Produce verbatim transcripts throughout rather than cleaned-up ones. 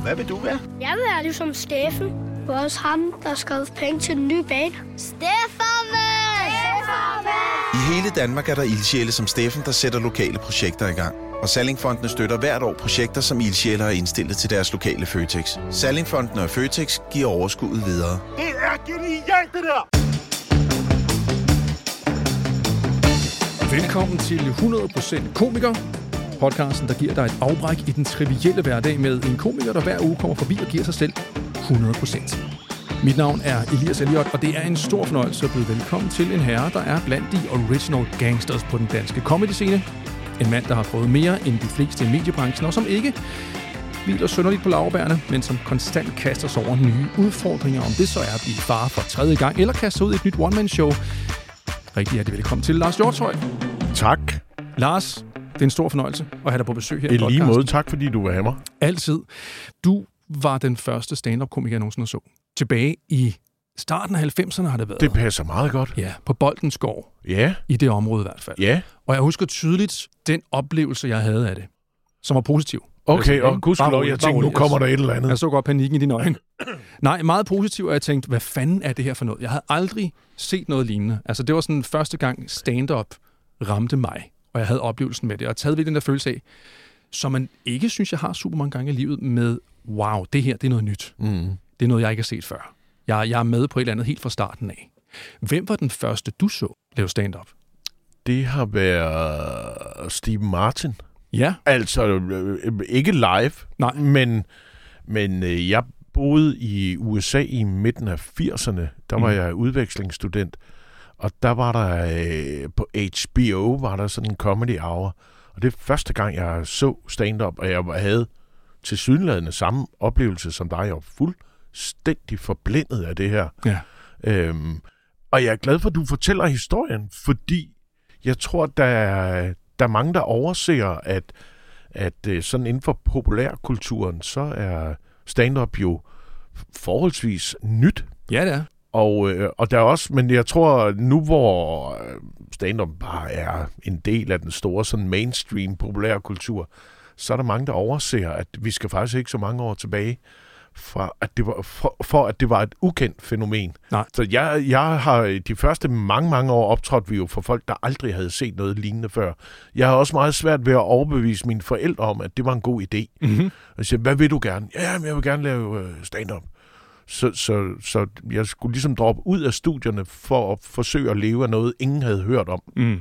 Hvad vil du være? Jeg vil være ligesom Steffen. Det var også ham, der skrev penge til den nye bane. Stefferman! Stefferman! I hele Danmark er der ildsjæle som Steffen, der sætter lokale projekter i gang. Og Sallingfondene støtter hvert år projekter, som ildsjæle har indstillet til deres lokale Føtex. Sallingfondene og Føtex giver overskuddet videre. Det er genialt, det der! Velkommen til hundrede procent komiker. Podcasten, der giver dig et afbræk i den trivielle hverdag med en komiker, der hver uge kommer forbi og giver sig selv hundrede procent. Mit navn er Elias Elliot, og det er en stor fornøjelse at byde velkommen til en herre, der er blandt de original gangsters på den danske comedy-scene. En mand, der har prøvet mere end de fleste i mediebranchen, og som ikke hviler synderligt på laurbærne, men som konstant kaster sig over nye udfordringer, om det så er at blive far for tredje gang, eller kaster ud i et nyt one-man-show. Rigtig hjertelig velkommen til Lars Hjortshøj. Tak. Lars, det er en stor fornøjelse at have dig på besøg her i I podcasten. lige måde, tak fordi du var her mig. Altid. Du var den første stand-up-komiker, jeg nogensinde så. Tilbage i starten af halvfemserne har det været. Det passer meget godt. Ja, på Boltensgård. Ja. I det område i hvert fald. Ja. Og jeg husker tydeligt den oplevelse, jeg havde af det, som var positiv. Okay, og gudskelov, jeg tænkte, nu kommer der et eller andet. Jeg så godt panikken i dine øjne. Nej, meget positiv, og jeg tænkte, hvad fanden er det her for noget? Jeg havde aldrig set noget lignende. Altså, det var sådan første gang stand-up ramte mig, og jeg havde oplevelsen med det, og taget ved den der følelse af, som man ikke synes, jeg har super mange gange i livet med, wow, det her, det er noget nyt. Mm. Det er noget, jeg ikke har set før. Jeg, jeg er med på et eller andet helt fra starten af. Hvem var den første, du så lave stand-up? Det har været Steve Martin. Ja. Altså, øh, ikke live, Nej. men, men øh, jeg boede i U S A i midten af firserne. Der var mm. jeg udvekslingsstudent, og der var der øh, på H B O var der sådan en comedy hour. Og det er første gang, jeg så stand-up, og jeg havde tilsyneladende samme oplevelse som dig. Jeg var fuldstændig forblændet af det her. Ja. Øhm, og jeg er glad for, at du fortæller historien, fordi jeg tror, der er, der er mange, der overser, at, at sådan inden for populærkulturen, så er stand-up jo forholdsvis nyt. Ja, det er. Og, øh, og der er også, men jeg tror, nu hvor stand-up bare er en del af den store sådan mainstream populærkultur, så er der mange, der overser, at vi skal faktisk ikke så mange år tilbage, for at det var, for, for at det var et ukendt fænomen. Nej. Så jeg, jeg har de første mange, mange år optrådt vi jo for folk, der aldrig havde set noget lignende før. Jeg har også meget svært ved at overbevise mine forældre om, at det var en god idé. Mm-hmm. Og jeg siger, hvad vil du gerne? Ja, men jeg vil gerne lave stand-up. Så, så, så jeg skulle ligesom droppe ud af studierne for at forsøge at leve af noget, ingen havde hørt om. Mm.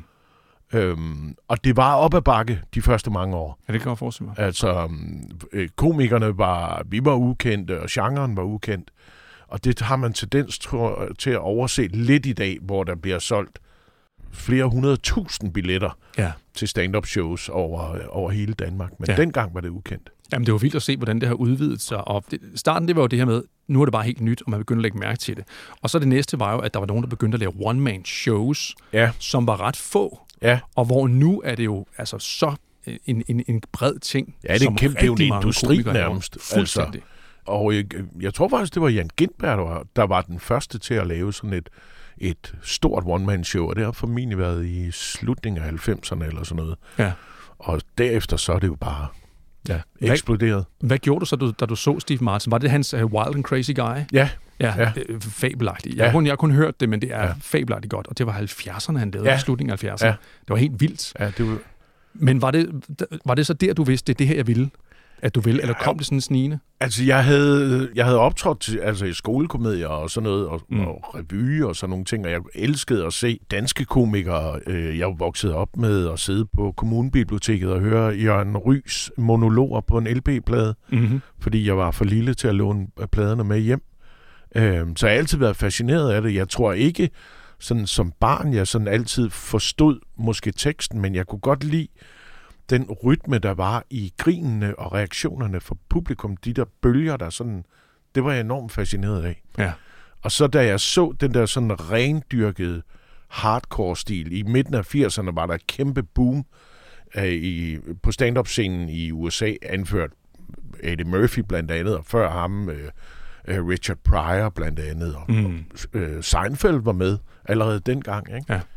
Øhm, og det var op ad bakke de første mange år. Ja, det kan jeg forestille mig. Altså, øh, komikerne var, vi var ukendte, og genren var ukendt. Og det har man tendens tror, til at overse lidt i dag, hvor der bliver solgt flere hundrede tusind billetter ja. til stand-up shows over, over hele Danmark. Men ja. dengang var det ukendt. Jamen, det var vildt at se, hvordan det har udvidet sig. Og det, starten, det var jo det her med, nu er det bare helt nyt, og man begyndte at lægge mærke til det. Og så det næste var jo, at der var nogen, der begyndte at lave one-man-shows, ja. som var ret få. Ja. Og hvor nu er det jo altså så en, en, en bred ting. Ja, det er en kæmpe, det er jo en industri nærmest. Fuldstændig. Altså, og jeg, jeg tror faktisk, det var Jan Gintberg, der var, der var den første til at lave sådan et, et stort one-man-show, og det har formentlig været i slutningen af halvfemserne eller sådan noget. Ja. Og derefter så er det jo bare ja. eksploderet. Hvad, hvad gjorde du så, du, da du så Steve Martin? Var det hans uh, Wild and Crazy Guy? Ja. Ja, ja. fabelagtigt. Jeg, ja. har kun, jeg har kun hørt det, men det er ja. fabelagtigt godt. Og det var halvfjerdserne, han lavede, ja. i slutningen af halvfjerdserne. Ja. Det var helt vildt. Ja, det var... Men var det, var det så der, du vidste, det er det her, jeg ville? At du ville, ja, eller kom det sådan snigende? Altså, jeg havde, jeg havde optrådt til, altså, i skolekomedier og sådan noget, og, mm. og revy og sådan nogle ting, og jeg elskede at se danske komikere. Jeg voksede op med at sidde på kommunebiblioteket og høre Jørgen Rys monologer på en L P-plade, mm-hmm. fordi jeg var for lille til at låne pladerne med hjem. Så jeg har altid været fascineret af det. Jeg tror ikke, sådan som barn, jeg sådan altid forstod måske teksten, men jeg kunne godt lide den rytme, der var i grinene og reaktionerne fra publikum, de der bølger, der sådan, det var jeg enormt fascineret af. Ja. Og så da jeg så den der sådan rendyrkede hardcore-stil, i midten af firserne var der et kæmpe boom øh, i, på stand-up-scenen i U S A, anført Eddie Murphy blandt andet, og før ham øh, øh, Richard Pryor blandt andet, og, mm. og øh, Seinfeld var med allerede dengang. Ikke? Ja.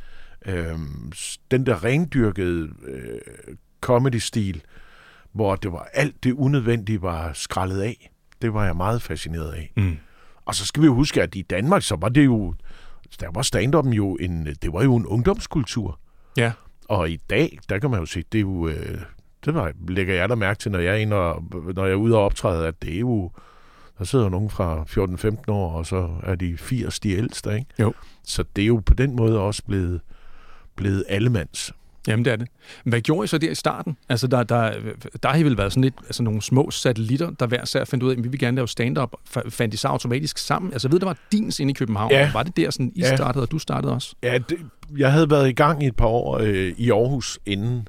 Øhm, den der rendyrkede øh, comedy-stil, hvor det var alt det unødvendige var skrællet af. det var jeg meget fascineret af. Mm. Og så skal vi jo huske, at i Danmark, så var det jo, der var stand-up'en jo en, det var jo en ungdomskultur. Ja. Og i dag, der kan man jo se, det er jo, det var, lægger jeg der mærke til, når jeg er inde og, når jeg er ude og optræde, at det er jo, der sidder nogen fra fjorten femten år, og så er de firs, de ældste, ikke? Jo. Så det er jo på den måde også blevet, blevet allemands. Jamen, det er det. Hvad gjorde I så der i starten? Altså, der, der, der har I vel været sådan lidt, altså nogle små satellitter, der hver sær fandt ud af, at vi vil gerne lave stand-up. Fandt I så automatisk sammen? Altså, jeg ved, der var dins inde i København. Ja. Var det der, sådan, I ja. startede, og du startede også? Ja, det, jeg havde været i gang i et par år øh, i Aarhus inden.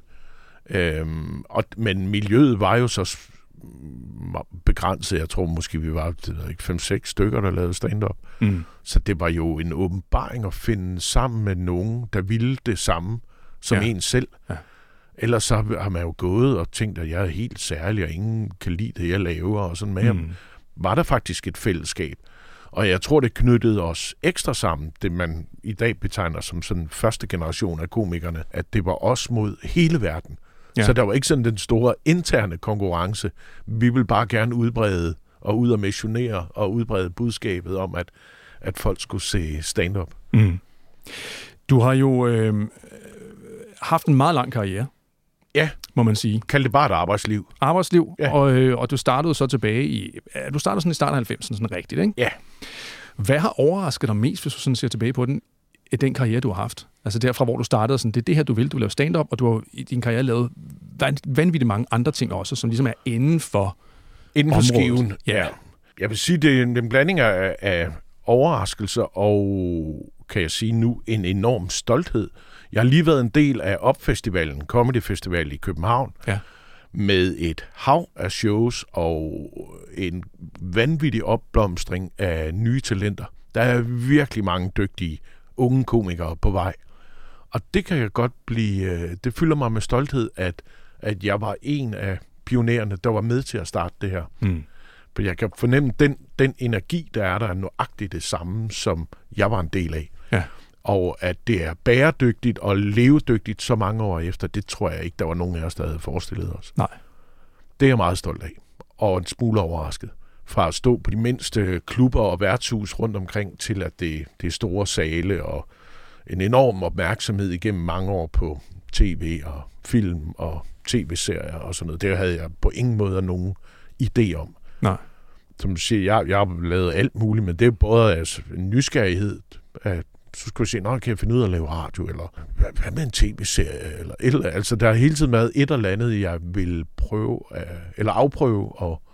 Øhm, og, men miljøet var jo så begrænset. Jeg tror måske, vi var fem seks stykker, der lavede stand-up. Mm. Så det var jo en åbenbaring at finde sammen med nogen, der ville det samme som ja. en selv. Ja. Ellers så har man jo gået og tænkt, at jeg er helt særlig, og ingen kan lide det, jeg laver, og sådan med. Mm. Var der faktisk et fællesskab. Og jeg tror, det knyttede os ekstra sammen, det man i dag betegner som sådan første generation af komikerne, at det var os mod hele verden. Ja. Så der var ikke sådan den store interne konkurrence. Vi vil bare gerne udbrede og ud og missionere og udbrede budskabet om, at, at folk skulle se stand-up. Mm. Du har jo øh, haft en meget lang karriere. Ja. Må man sige. Kald det bare et arbejdsliv. Arbejdsliv, ja. og, øh, og du startede så tilbage i... Du startede sådan i starten af halvfemserne, sådan rigtigt, ikke? Ja. Hvad har overrasket dig mest, hvis du sådan ser tilbage på den, den karriere, du har haft? Altså derfra, hvor du startede, sådan, det er det her, du vil. Du laver stand-up, og du har i din karriere lavet vanvittigt mange andre ting også, som ligesom er inden for Inden for området. skiven, ja. ja. Jeg vil sige, det er en, en blanding af, af overraskelser og, kan jeg sige nu, en enorm stolthed. Jeg har lige været en del af Opfestivalen, Comedy Festival i København, ja. med et hav af shows og en vanvittig opblomstring af nye talenter. Der er virkelig mange dygtige unge komikere på vej. Og det kan jeg godt blive, det fylder mig med stolthed, at, at jeg var en af pionererne, der var med til at starte det her. Mm. For jeg kan fornemme, den, den energi, der er der, er nøjagtigt det samme, som jeg var en del af. Ja. Og at det er bæredygtigt og levedygtigt så mange år efter, det tror jeg ikke, der var nogen af os, der havde forestillet os. Nej. Det er jeg meget stolt af. Og en smule overrasket. Fra at stå på de mindste klubber og værtshus rundt omkring, til at det, det er store sale og en enorm opmærksomhed igennem mange år på tv og film og tv-serier og sådan noget. Det havde jeg på ingen måde nogen idé om. Nej. Som du siger, jeg, jeg har lavet alt muligt, men det er både altså, en nysgerrighed, at så skulle jeg sige, nå, kan jeg finde ud af at lave radio, eller hvad, hvad med en tv-serie, eller et eller, altså der har hele tiden været et eller andet, jeg vil prøve, eller afprøve, og,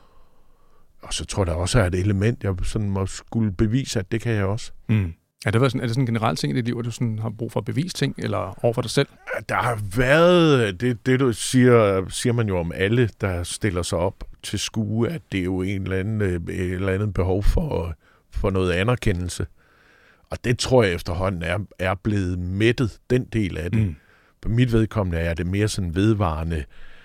og så tror jeg der også er et element, jeg sådan må skulle bevise, at det kan jeg også. Mm. Er det, sådan, er det sådan en generel ting i dit liv, at du sådan har brug for at bevise ting, eller over for dig selv? Der har været, det, det du siger, siger man jo om alle, der stiller sig op til skue, at det er jo en eller anden, et eller andet behov for, for noget anerkendelse. Og det tror jeg efterhånden er, er blevet mættet, den del af det. Mm. På mit vedkommende er det mere sådan vedvarende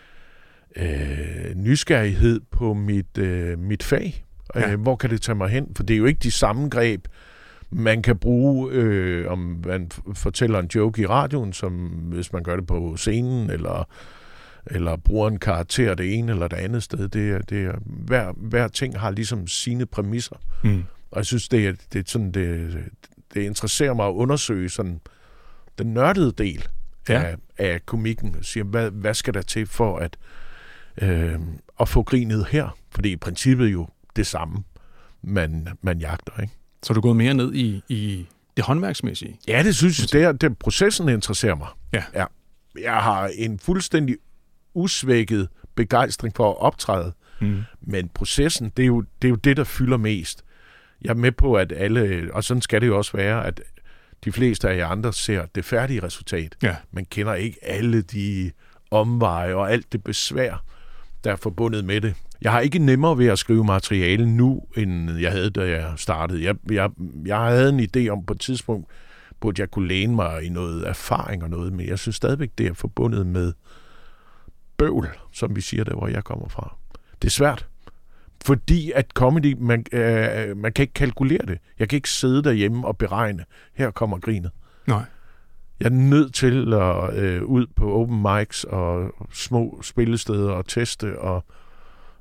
øh, nysgerrighed på mit, øh, mit fag. Ja. Øh, hvor kan det tage mig hen? For det er jo ikke de samme greb, man kan bruge, øh, om man fortæller en joke i radioen, som hvis man gør det på scenen, eller, eller bruger en karakter det ene eller det andet sted. Det er, det er, hver, hver ting har ligesom sine præmisser. Mm. Og jeg synes, det er, det er sådan, det, det interesserer mig at undersøge sådan den nørdede del ja. af, af komikken. Siger, hvad, hvad skal der til for at, øh, at få grinet her? For det er i princippet jo det samme, man, man jagter, ikke? Så er du gået mere ned i, i det håndværksmæssige? Ja, det synes jeg. Det er, det, processen interesserer mig. Ja. Ja. Jeg har en fuldstændig usvækket begejstring for at optræde, mm. men processen, det er, jo, det er jo det, der fylder mest. Jeg er med på, at alle, og sådan skal det jo også være, at de fleste af jer andre ser det færdige resultat. Ja. Man kender ikke alle de omveje og alt det besvær, der er forbundet med det. Jeg har ikke nemmere ved at skrive materiale nu, end jeg havde, da jeg startede. Jeg, jeg, jeg havde en idé om på et tidspunkt, burde jeg kunne læne mig i noget erfaring og noget, men jeg synes stadigvæk, det er forbundet med bøvl, som vi siger der, hvor jeg kommer fra. Det er svært, fordi at comedy, man, øh, man kan ikke kalkulere det. Jeg kan ikke sidde derhjemme og beregne, her kommer grinet. Nej. Jeg er nødt til at øh, ud på open mics og små spillesteder og teste og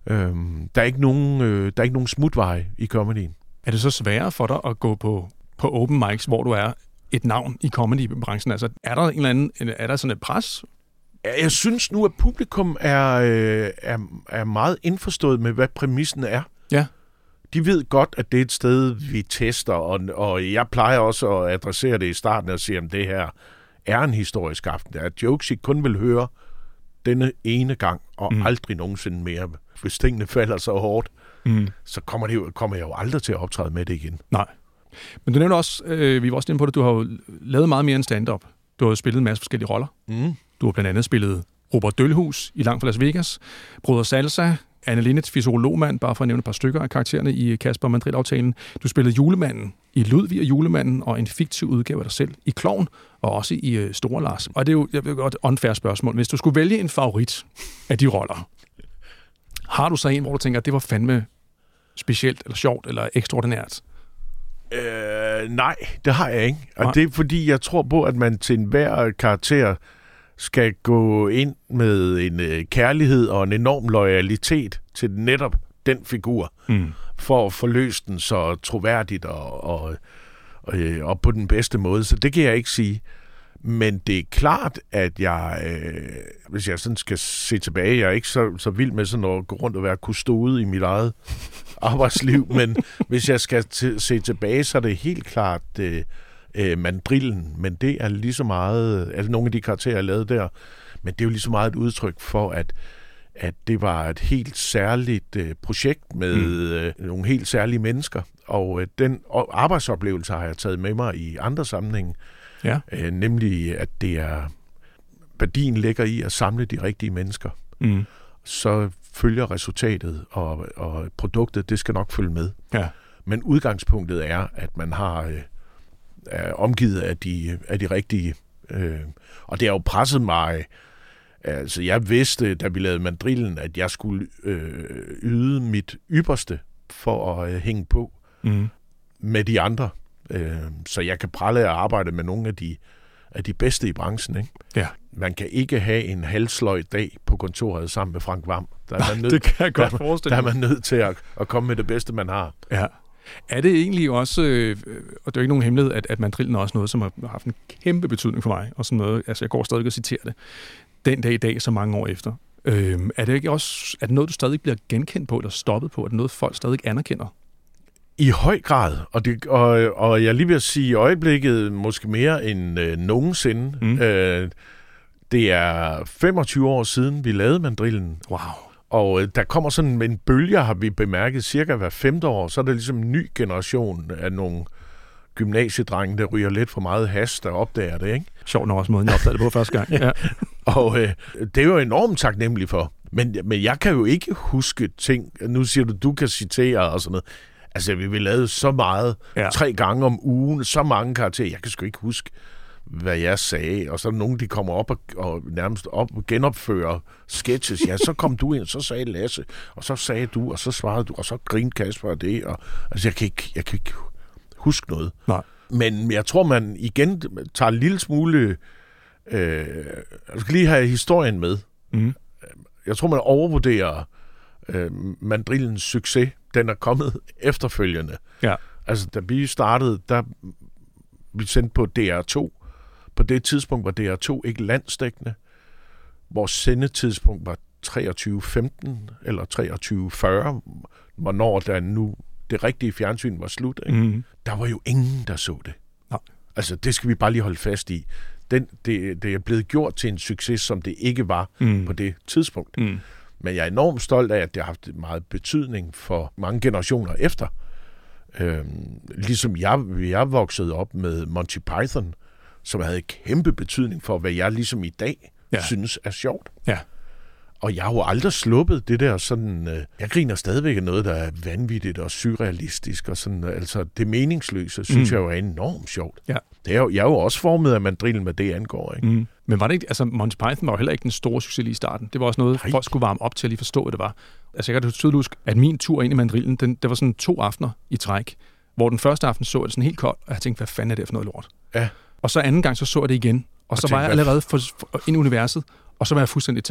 Øhm, der, er ikke nogen, øh, der er ikke nogen smutveje i comedyen. Er det så sværere for dig at gå på, på open mics, hvor du er et navn i comedybranchen? Altså, er der en eller anden, er der sådan et pres? Jeg synes nu, at publikum er, øh, er, er meget indforstået med, hvad præmissen er. Ja. De ved godt, at det er et sted, vi tester, og, og jeg plejer også at adressere det i starten og sige, at det her er en historisk aften. Det er jokes, I kun vil høre denne ene gang, og mm. aldrig nogensinde mere. Hvis tingene falder så hårdt, mm. så kommer, det jo, kommer jeg jo aldrig til at optræde med det igen. Nej. Men du nævner også, øh, vi var også inde på det, du har jo lavet meget mere end stand-up. Du har jo spillet en masse forskellige roller. Mm. Du har blandt andet spillet Robert Dølhus i Langt fra Las Vegas, Broder Salsa, Anne Linnet, Fysiologmand, bare for at nævne et par stykker af karaktererne i Kasper Madrid-aftalen. Du spillede Julemanden i Ludvig og Julemanden, og en fiktiv udgave af dig selv i Klovn, og også i uh, Store Lars. Og det er jo jeg ved godt, et unfair spørgsmål. Hvis du skulle vælge en favorit af de roller, har du så en, hvor du tænker, at det var fandme specielt, eller sjovt, eller ekstraordinært? Øh, nej, det har jeg ikke. Og nej. Det er fordi, jeg tror på, at man til enhver karakter skal gå ind med en øh, kærlighed og en enorm loyalitet til netop den figur, mm. for at forløse den så troværdigt og, og, og, øh, og på den bedste måde. Så det kan jeg ikke sige. Men det er klart, at jeg, øh, hvis jeg sådan skal se tilbage, jeg er ikke så, så vild med sådan at gå rundt og være kustode i mit eget arbejdsliv, men hvis jeg skal t- se tilbage, så er det helt klart øh, øh, mandrillen, men det er lige så meget, altså nogle af de karakterer, jeg lavede der, men det er jo lige så meget et udtryk for, at, at det var et helt særligt øh, projekt med mm. øh, nogle helt særlige mennesker, og øh, den arbejdsoplevelse har jeg taget med mig i andre sammenhænge. Ja. Øh, nemlig, at det er værdien ligger i at samle de rigtige mennesker. Mm. Så følger resultatet, og, og produktet, det skal nok følge med. Ja. Men udgangspunktet er, at man har øh, er omgivet af de, af de rigtige. Øh, og det har jo presset mig. Altså, jeg vidste, da vi lavede Mandrillen, at jeg skulle øh, yde mit ypperste for at øh, hænge på mm. med de andre. Så jeg kan pralle at arbejde med nogle af de, af de bedste i branchen. Ikke? Ja. Man kan ikke have en halvsløj dag på kontoret sammen med Frank Hvam. Der er man nødt, det kan jeg godt der, forestille der er man nødt til at, at komme med det bedste, man har. Ja. Er det egentlig også, øh, og det er jo ikke nogen hemmelighed, at, at mandrillen er også noget, som har haft en kæmpe betydning for mig, og sådan noget, altså jeg går stadig og citerer det, den dag i dag, så mange år efter. Øh, er det ikke også, er det noget, du stadig bliver genkendt på, eller stoppet på? Er det noget, folk stadig anerkender? I høj grad, og, det, og, og jeg lige vil sige i øjeblikket måske mere end øh, nogensinde. Mm. Øh, det er femogtyve år siden, vi lavede Mandrillen. Wow. Og øh, der kommer sådan en bølge, har vi bemærket, cirka hver femte år, så er der ligesom en ny generation af nogle gymnasiedrenge, der ryger lidt for meget has, der opdager det, ikke? Sjovt nok også måden, jeg opdagede det på første gang. Ja. Og øh, det er jo enormt taknemmelig for. Men, men jeg kan jo ikke huske ting. Nu siger du, du kan citere og sådan noget. Altså, vi vil lave så meget, ja. tre gange om ugen, så mange karakterer. Jeg kan sgu ikke huske, hvad jeg sagde. Og så er nogen, de kommer op og, og nærmest op og genopfører sketches. Ja, så kom du ind, så sagde Lasse, og så sagde du, og så svarede du, og så grinte Kasper af det. Og, altså, jeg kan ikke, jeg kan ikke huske noget. Nej. Men jeg tror, man igen tager en lille smule... Øh, jeg skal lige have historien med. Mm. Jeg tror, man overvurderer øh, Mandrillens succes. Den er kommet efterfølgende. Ja. Altså, da vi startede, der vi sendte på D R to. På det tidspunkt var D R to ikke landsdækkende. Vores sendetidspunkt var treogtyve femten eller treogtyve fyrre, hvornår der nu det rigtige fjernsyn var slut. Ikke? Mm. Der var jo ingen, der så det. Ja. Altså, det skal vi bare lige holde fast i. Den, det, det er blevet gjort til en succes, som det ikke var mm. på det tidspunkt. Mm. Men jeg er enormt stolt af, at det har haft meget betydning for mange generationer efter. Øhm, ligesom jeg, jeg voksede op med Monty Python, som havde kæmpe betydning for, hvad jeg ligesom i dag ja. synes er sjovt. Ja. Og jeg har jo aldrig sluppet det der sådan... Øh, jeg griner stadigvæk af noget, der er vanvittigt og surrealistisk. Og sådan, altså, det meningsløse, synes mm. jeg jo er enormt sjovt. Ja. Det er jo, jeg er jo også formet af Mandrillen, hvad det angår. Ikke? Mm. Men var det ikke... Altså, Monty Python var jo heller ikke den store succes i starten. Det var også noget, Nej. folk skulle varme op til at lige forstå, hvad det var. Altså, jeg kan tydeligt huske, at min tur ind i Mandrillen, den, det var sådan to aftener i træk, hvor den første aften så jeg det sådan helt koldt, og jeg tænkte, hvad fanden er det for noget lort? Ja. Og så anden gang, så så jeg det igen, og, og så tænkte, var jeg allerede for, for, ind i universet, og så var jeg fuldstændig tabt.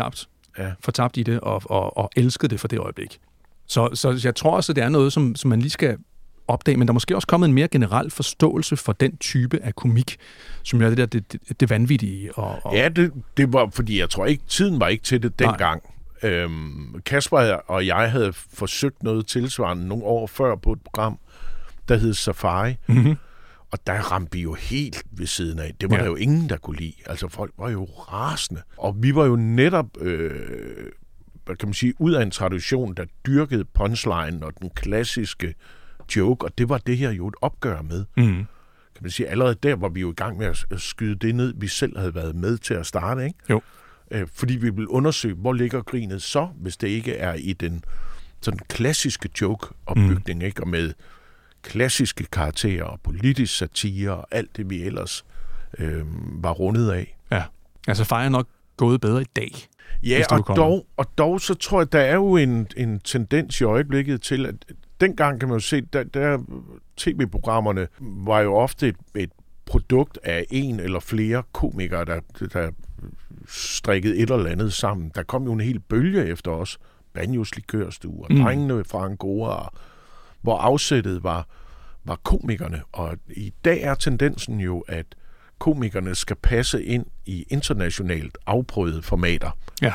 ja. fortabt i det og, og, og elskede det for det øjeblik. Så, så jeg tror også, at det er noget, som, som man lige skal opdage, men der er måske også kommet en mere generel forståelse for den type af komik, som er det der det, det, det vanvittige. Og, og... Ja, det, det var, fordi jeg tror ikke, tiden var ikke til det dengang. Øhm, Kasper og jeg havde forsøgt noget tilsvarende nogle år før på et program, der hed Safari, mm-hmm. og der ramte vi jo helt ved siden af. Det var ja. der jo ingen, der kunne lide. Altså, folk var jo rasende. Og vi var jo netop, øh, hvad kan man sige, ud af en tradition, der dyrkede punchline og den klassiske joke, og det var det her jo et opgør med. Mm. Kan man sige, allerede der var vi jo i gang med at skyde det ned, vi selv havde været med til at starte, ikke? Jo. Øh, fordi vi ville undersøge, hvor ligger grinet så, hvis det ikke er i den sådan klassiske joke-opbygning, mm. ikke? Og med klassiske karakterer og politisk satire og alt det, vi ellers øh, var rundet af. Ja, altså fejre nok gået bedre i dag. Ja, og dog, og dog så tror jeg, der er jo en, en tendens i øjeblikket til, at dengang kan man jo se, der, der tv-programmerne var jo ofte et, et produkt af en eller flere komikere, der, der strikkede et eller andet sammen. Der kom jo en hel bølge efter os. Banjos Likørstue og mm. Drengene fra Angora, hvor afsættet var, var komikerne. Og i dag er tendensen jo, at komikerne skal passe ind i internationalt afprøvede formater. Ja.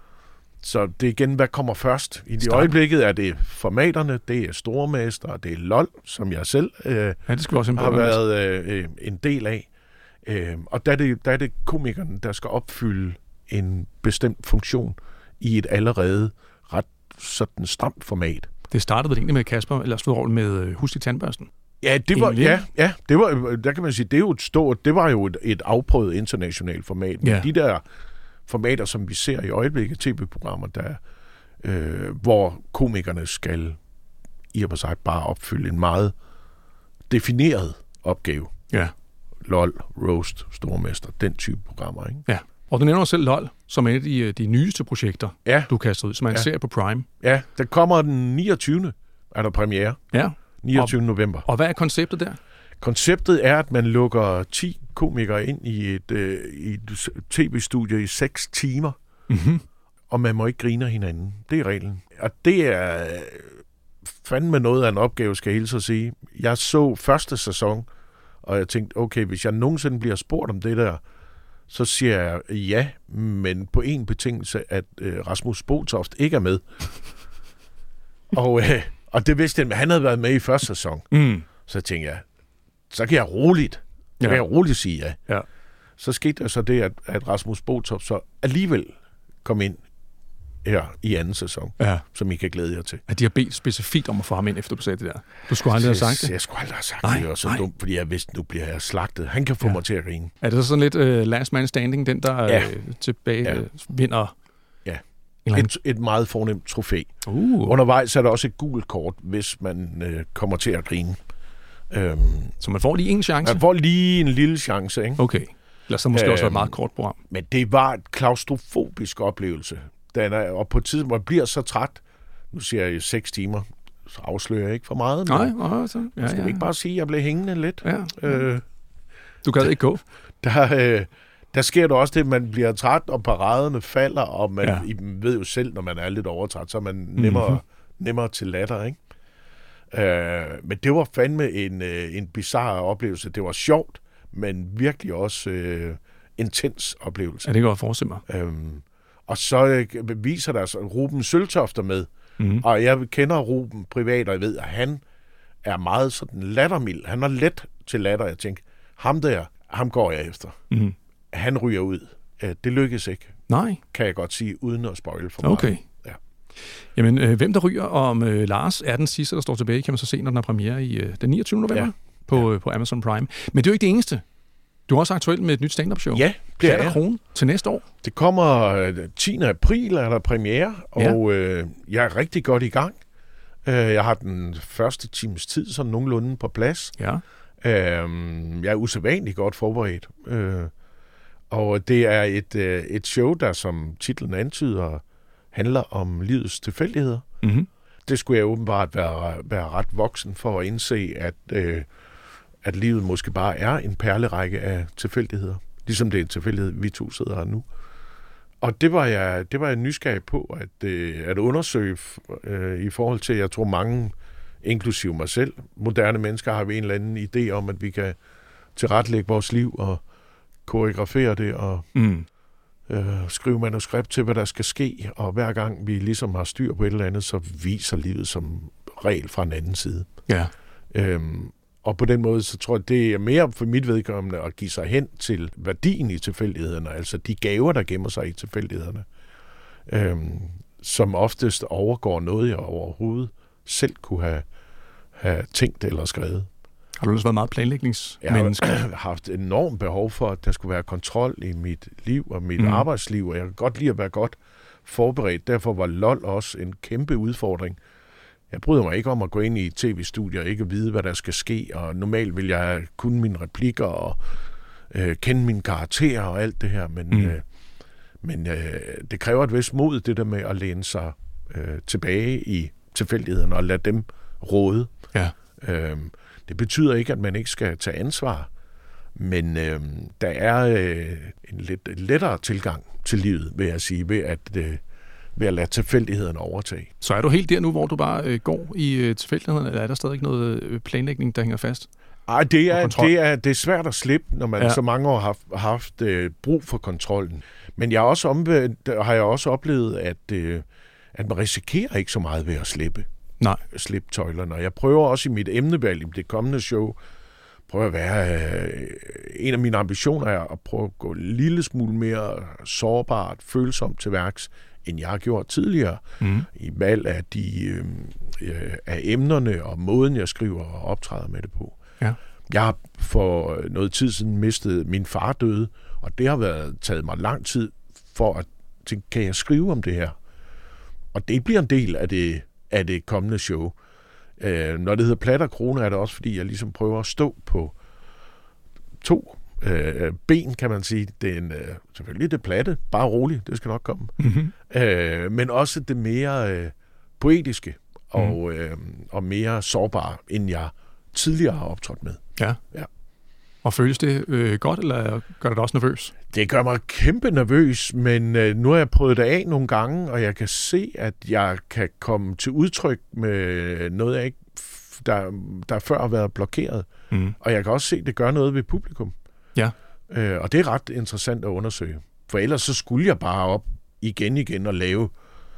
Så det er igen, hvad kommer først? I det øjeblikket er det formaterne, det er Stormester, det er LOL, som jeg selv øh, ja, det skal også har været øh, en del af. Øh, og der er, det, der er det komikerne, der skal opfylde en bestemt funktion i et allerede ret sådan stramt format. Det startede vel egentlig med Kasper, eller slået med Husk i tandbørsten? Ja, det var, ja, ja, det var, der kan man sige, det er jo et stort, det var jo et, et afprøvet internationalt format. Men ja. de der formater, som vi ser i øjeblikket, tv-programmer, der, øh, hvor komikerne skal i og for sig bare opfylde en meget defineret opgave. Ja. LOL, Roast, Stormester, den type programmer, ikke? Ja. Og du nævner også selv LOL, som er et af de, de nyeste projekter, ja. du kaster ud, som er en ja. serie på Prime. Ja, der kommer den niogtyvende er der premiere. Ja. niogtyvende november. Og hvad er konceptet der? Konceptet er, at man lukker ti komikere ind i et, øh, i et tv-studie i seks timer, mm-hmm. og man må ikke grine af hinanden. Det er reglen. Og det er fandme noget af en opgave, skal jeg hilse at sige. Jeg så første sæson, og jeg tænkte, okay, hvis jeg nogensinde bliver spurgt om det der, så siger jeg ja, men på en betingelse, at øh, Rasmus Botoft ikke er med. og, øh, og det vidste jeg, men han havde været med i første sæson. Mm. Så tænkte jeg, så kan jeg roligt, så ja. kan jeg roligt sige ja. ja. Så skete der så det, at, at Rasmus Botoft så alligevel kom ind her i anden sæson, ja. som I kan glæde jer til. At de har bedt specifikt om at få ham ind, efter du sagde det der. Du skulle aldrig have sagt det. Jeg skulle aldrig have sagt nej, det. Det var så nej. dumt, fordi jeg vidste, nu bliver jeg slagtet. Han kan få ja. mig til at grine. Er det så sådan lidt uh, last man standing, den der ja. uh, tilbage ja. uh, vinder? Ja. Et, et meget fornemt trofæ. Uh. Undervejs er der også et gult kort, hvis man uh, kommer til at grine. Øhm, så man får lige en chance? Man får lige en lille chance, ikke? Okay. Eller så måske øhm, også et meget kort program. Men det var et klaustrofobisk oplevelse. Den er, og på et tidspunkt, man bliver så træt, nu siger jeg seks timer, så afslører jeg ikke for meget. Nej, nej, så. Ja, skal ja. ikke bare sige, at jeg blev hængende lidt? Ja, ja. Øh, du gad ikke gå? Der, øh, der sker der også det, at man bliver træt, og paraderne falder, og man ja. I ved jo selv, når man er lidt overtræt, så er man nemmere, mm-hmm. nemmere til latter, ikke? Øh, men det var fandme en, øh, en bizarre oplevelse. Det var sjovt, men virkelig også øh, intens oplevelse. Ja, det kan jeg forestille mig. Øhm, og så øh, viser der sig Ruben Søltoft med, mm-hmm. og jeg kender Ruben privat, og jeg ved, at han er meget sådan lattermild. Han er let til latter. Jeg tænker, ham der, ham går jeg efter. Mm-hmm. Han ryger ud. Øh, det lykkes ikke. Nej. Kan jeg godt sige, uden at spoile for okay. meget. Ja. Jamen, øh, hvem der ryger om øh, Lars er den sidste, der står tilbage, kan man så se, når den er premiere i øh, den niogtyvende november ja. på, øh, på Amazon Prime. Men det er jo ikke det eneste. Du er også aktuel med et nyt stand-up show. Ja, det er Krone til næste år. Det kommer tiende april, er der premiere, og ja. øh, jeg er rigtig godt i gang. Jeg har den første times tid sådan nogenlunde på plads. Ja. Øh, jeg er usædvanligt godt forberedt. Øh, og det er et, øh, et show, der som titlen antyder, handler om livets tilfældigheder. Mm-hmm. Det skulle jeg åbenbart være, være ret voksen for at indse, at, øh, at livet måske bare er en perlerække af tilfældigheder. Ligesom det er en tilfældighed, vi to sidder her nu. og det var jeg, det var jeg nysgerrig på, at, øh, at undersøge øh, i forhold til, jeg tror mange, inklusive mig selv, moderne mennesker har vi en eller anden idé om, at vi kan tilrettelægge vores liv og koreografere det og mm. øh, skrive manuskript til, hvad der skal ske, og hver gang vi ligesom har styr på et eller andet, så viser livet som regel fra en anden side. Ja. Øhm, og på den måde, så tror jeg, det er mere for mit vedkommende at give sig hen til værdien i tilfældighederne, altså de gaver, der gemmer sig i tilfældighederne, øhm, som oftest overgår noget, jeg overhovedet selv kunne have, have tænkt eller skrevet. Har du også været meget planlægningsmenneske? Jeg har haft enormt behov for, at der skulle være kontrol i mit liv og mit mm. arbejdsliv, og jeg kan godt lide at være godt forberedt. Derfor var L O L også en kæmpe udfordring. Jeg bryder mig ikke om at gå ind i et tv-studie og ikke vide, hvad der skal ske, og normalt vil jeg kunne mine replikker og øh, kende mine karakterer og alt det her, men, mm. øh, men øh, det kræver et vist mod, det der med at læne sig øh, tilbage i tilfældighederne og lade dem råde. Ja. Øh, det betyder ikke, at man ikke skal tage ansvar, men øh, der er øh, en lidt lettere tilgang til livet, vil jeg sige, ved at øh, ved at lade tilfældighederne overtage. Så er du helt der nu, hvor du bare øh, går i øh, tilfældighederne, eller er der stadig noget øh, planlægning, der hænger fast? Ej, det er, det, er, det er svært at slippe, når man ja. så mange år har haft, haft øh, brug for kontrollen. Men jeg har også, omvendt, har jeg også oplevet, at, øh, at man risikerer ikke så meget ved at slippe, Nej. slippe tøjlerne. Og jeg prøver også i mit emnevalg i det kommende show, prøver at være... Øh, en af mine ambitioner er at prøve at gå en lille smule mere sårbart, følsomt til værks, end jeg har gjort tidligere, mm. i valg af, de, øh, af emnerne og måden, jeg skriver og optræder med det på. Ja. Jeg har for noget tid siden mistet min far døde, og det har været taget mig lang tid for at tænke, kan jeg skrive om det her? Og det bliver en del af det, af det kommende show. Øh, når det hedder Plat og Krone, er det også, fordi jeg ligesom prøver at stå på to Øh, ben, kan man sige. Det er en, øh, selvfølgelig det platte, bare roligt, det skal nok komme. Mm-hmm. Øh, men også det mere øh, poetiske og, mm. øh, og mere sårbare, end jeg tidligere har optrådt med. Ja. ja. Og føles det øh, godt, eller gør det også nervøs? Det gør mig kæmpe nervøs, men øh, nu har jeg prøvet det af nogle gange, og jeg kan se, at jeg kan komme til udtryk med noget, jeg ikke, der, der før har været blokeret. Mm. Og jeg kan også se, at det gør noget ved publikum. Ja. Øh, og det er ret interessant at undersøge. For ellers så skulle jeg bare op igen igen og lave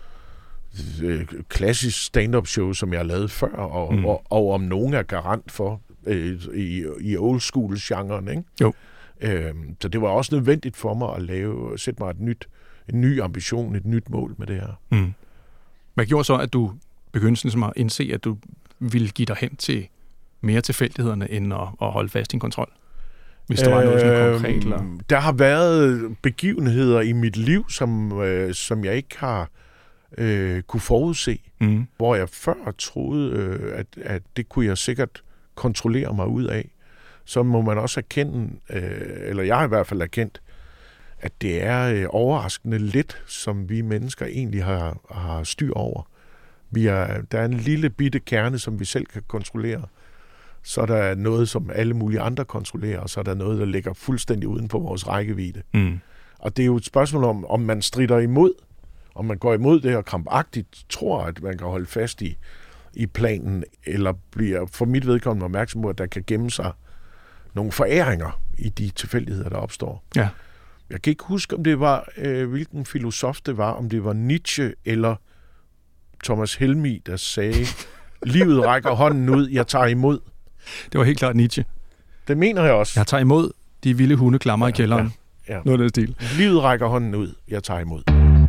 øh, klassisk stand-up show, som jeg har lavet før, og, mm. og, og om nogen er garant for øh, i, i old school-genren, ikke? Jo. Øh, så det var også nødvendigt for mig at lave, sætte mig et nyt, en ny ambition, et nyt mål med det her. Mm. Hvad gjorde så, at du begyndte sådan at indse, at du ville give dig hen til mere tilfældighederne, end at, at holde fast i en kontrol? Hvis der var noget sådan konkret, eller? Der har været begivenheder i mit liv, som, øh, som jeg ikke har øh, kunne forudse. Mm. Hvor jeg før troede, øh, at, at det kunne jeg sikkert kontrollere mig ud af. Så må man også erkende, øh, eller jeg har i hvert fald erkendt, at det er øh, overraskende lidt, som vi mennesker egentlig har, har styr over. Vi er, der er en lille bitte kerne, som vi selv kan kontrollere. Så er der noget, som alle mulige andre kontrollerer, og så er der noget, der ligger fuldstændig uden for vores rækkevidde. Mm. Og det er jo et spørgsmål om, om man strider imod, om man går imod det og krampagtigt tror, at man kan holde fast i, i planen, eller bliver for mit vedkommende opmærksom på, at der kan gemme sig nogle foræringer i de tilfældigheder, der opstår. Ja. Jeg kan ikke huske, om det var, øh, hvilken filosof det var, om det var Nietzsche eller Thomas Helmig, der sagde, livet rækker hånden ud, jeg tager imod. Det var helt klart Nietzsche. Det mener jeg også. Jeg tager imod de vilde hundeklammer ja, i kælderen. Ja, ja. Noget af den stil. Livet rækker hånden ud, jeg tager imod.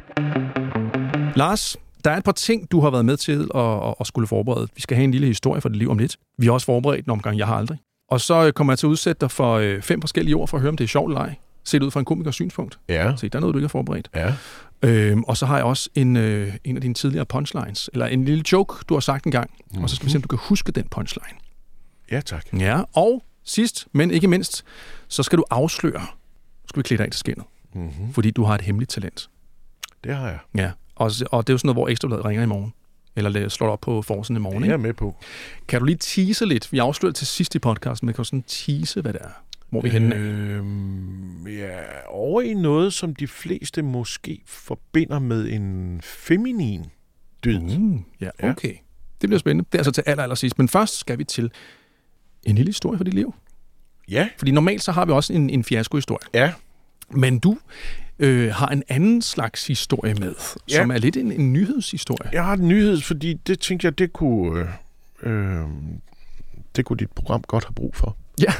Lars, der er et par ting, du har været med til at, at, at skulle forberede. Vi skal have en lille historie for dit liv om lidt. Vi har også forberedt en omgang, jeg har aldrig. Og så kommer jeg til at udsætte dig for øh, fem forskellige ord for at høre, om det er sjovt eller ej. Set ud fra en komikers synspunkt. Ja. Se, der er noget, du ikke har forberedt. Ja. Øhm, og så har jeg også en, øh, en af dine tidligere punchlines. Eller en lille joke, du har sagt en gang. Mm-hmm. Og så skal vi se, om du kan huske den punchline. Ja, tak. Ja, og sidst, men ikke mindst, så skal du afsløre. Nu skal vi klæde dig ind til skindet. Mm-hmm. Fordi du har et hemmeligt talent. Det har jeg. Ja, og, og det er jo sådan noget, hvor Ekstrabladet ringer i morgen. Eller slår op på forsiden i morgen. Det er jeg med på. Kan du lige tease lidt? Vi afslører til sidst i podcasten, men kan du sådan tease, hvad det er? Hvor er vi henne? Øhm, ja, over i noget, som de fleste måske forbinder med en feminin dyd. Mm, ja, okay. Ja. Det bliver spændende. Det er altså til aller, aller sidst. Men først skal vi til en lille historie for dit liv. Ja. Fordi normalt så har vi også en, en fiasko-historie. Ja. Men du øh, har en anden slags historie med, ja. som er lidt en, en nyhedshistorie. Jeg har en nyhed, fordi det tænkte jeg, det kunne, øh, øh, det kunne dit program godt have brug for. Ja.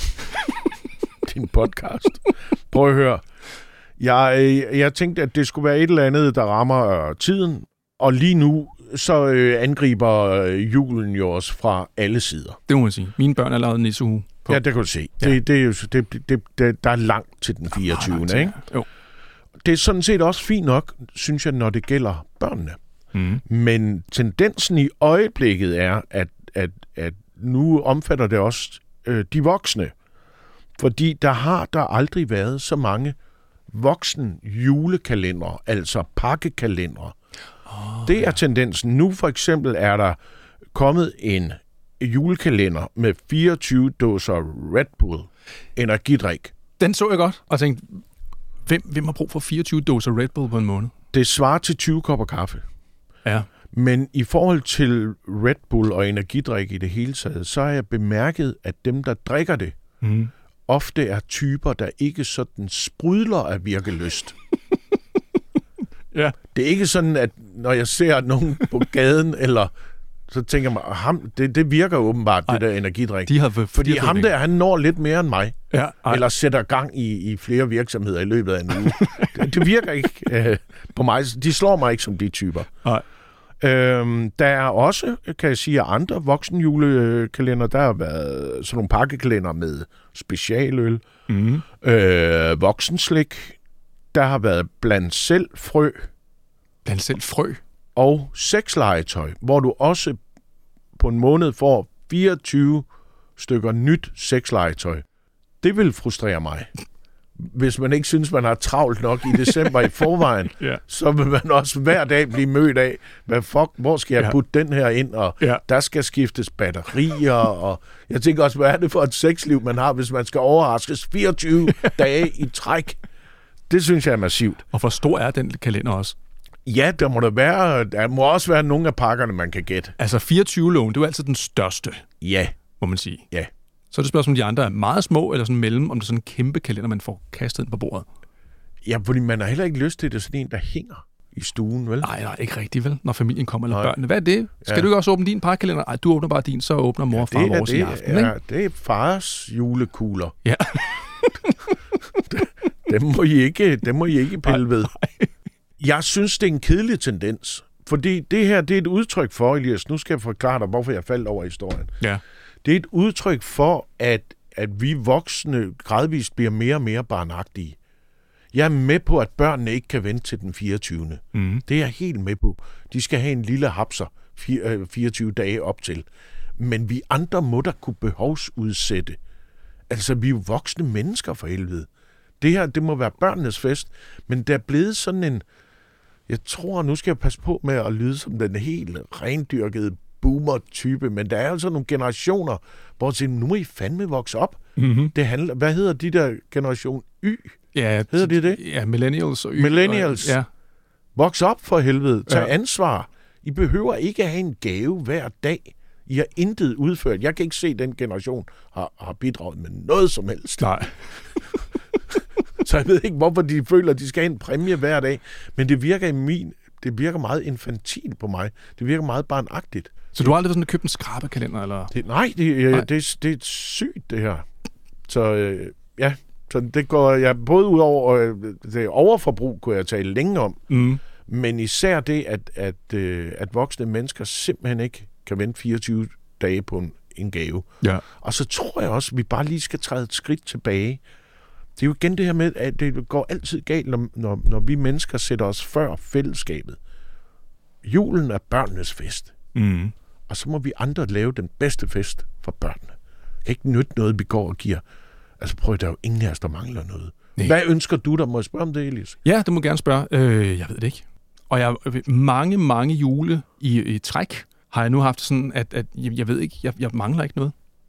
Din podcast. Prøv at høre. Jeg, jeg tænkte, at det skulle være et eller andet, der rammer tiden, og lige nu så øh, angriber øh, julen jo også fra alle sider. Det må man sige. Mine børn er lavet nissehue på. Ja, det kan du se. Ja. Det, det er jo, det, det, det, der er langt til den fireogtyvende Ikke? Jo. Det er sådan set også fint nok, synes jeg, når det gælder børnene. Mm. Men tendensen i øjeblikket er, at, at, at nu omfatter det også øh, de voksne. Fordi der har der aldrig været så mange voksen julekalendere, altså pakkekalendere. Oh, det er ja. tendensen. Nu for eksempel er der kommet en julekalender med fireogtyve dåser Red Bull energidrik. Den så jeg godt, og tænkte, hvem, hvem har brug for fireogtyve dåser Red Bull på en måned? Det svarer til tyve kopper kaffe. Ja. Men i forhold til Red Bull og energidrik i det hele taget, så har jeg bemærket, at dem, der drikker det, mm. ofte er typer, der ikke sådan sprudler af virkelyst. Ja. Det er ikke sådan, at når jeg ser nogen på gaden, eller så tænker man, ham, det, det virker åbenbart, Ej, det der energidrik. De har for, Fordi de har ham der, han når lidt mere end mig. Ja, eller sætter gang i, i flere virksomheder i løbet af en uge. det, det virker ikke øh, på mig. De slår mig ikke som de typer. Nej. Øhm, der er også, kan jeg sige, andre voksenjulekalender. Der har været sådan nogle pakkekalender med specialøl, mm. øh, voksenslik. Der har været blandt selv frø. Blandt selv frø? Og sexlegetøj, hvor du også på en måned får fireogtyve stykker nyt sexlegetøj. Det vil frustrere mig. Hvis man ikke synes, man har travlt nok i december i forvejen, ja. så vil man også hver dag blive mødt af, hvad fuck, hvor skal jeg ja. putte den her ind, og ja. der skal skiftes batterier, og jeg tænker også, hvad er det for et sexliv, man har, hvis man skal overraskes fireogtyve dage i træk. Det synes jeg er massivt. Og hvor stor er den kalender også? Ja, der må der være, der må også være nogle af pakkerne, man kan gætte. Altså fireogtyve-lågen, det er jo altid den største. Ja. Må man sige. Ja. Så er det spørgsmål, om de andre er meget små, eller sådan mellem, om det er sådan en kæmpe kalender, man får kastet ind på bordet. Ja, fordi man har heller ikke lyst til det, sådan en, der hænger i stuen, vel? Nej, nej, ikke rigtigt, vel? Når familien kommer, eller nej. børnene. Hvad er det? Skal ja. du ikke også åbne din pakkekalender? Nej, du åbner bare din, så åbner mor og far ja, vores i aften, ja, ikke? det er fars julekugler. Ja. dem, må I ikke, dem må I ikke pille ved. Jeg synes, det er en kedelig tendens. Fordi det her, det er et udtryk for, Elias, nu skal jeg forklare dig, hvorfor jeg faldt over historien. Ja. Det er et udtryk for, at, at vi voksne gradvist bliver mere og mere barnagtige. Jeg er med på, at børnene ikke kan vente til den fireogtyvende Mm. Det er jeg helt med på. De skal have en lille hapser fireogtyve dage op til. Men vi andre må da kunne behovsudsætte. Altså, vi er jo voksne mennesker for helvede. Det her, det må være børnenes fest, men der er blevet sådan en... Jeg tror, nu skal jeg passe på med at lyde som den helt rendyrkede boomer-type, men der er altså nogle generationer, hvor til nu må I fandme vokse op. Mm-hmm. Det handler, hvad hedder de der generation Y? Ja, hedder det det? Ja, millennials og Y. Millennials. Og, ja. Voks op for helvede. Tag ja. ansvar. I behøver ikke at have en gave hver dag. I har intet udført. Jeg kan ikke se, at den generation har, har bidraget med noget som helst. Nej. Så jeg ved ikke, hvorfor de føler, at de skal have en præmie hver dag. Men det virker i min... Det virker meget infantilt på mig. Det virker meget barnagtigt. Så du har aldrig sådan købt en skrabekalender, eller? Det, nej, det, nej. Det, det, det er sygt, det her. Så øh, ja, så det går jeg både ud over øh, det overforbrug, kunne jeg tale længe om, mm. men især det, at, at, øh, at voksne mennesker simpelthen ikke kan vente fireogtyve dage på en, en gave. Ja. Og så tror jeg også, at vi bare lige skal træde et skridt tilbage. Det er jo igen det her med, at det går altid galt, når, når, når vi mennesker sætter os før fællesskabet. Julen er børnenes fest. Mm. Og så må vi andre lave den bedste fest for børnene. Ikke nytte noget, vi går og giver. Altså prøv, der er jo ingen af os, der mangler noget. Nej. Hvad ønsker du, der må jeg spørge om det, Elias? Ja, det må gerne spørge. Øh, jeg ved det ikke. Og jeg mange, mange jule i, i træk har jeg nu haft sådan, at, at jeg, jeg ved ikke, jeg, jeg mangler ikke noget.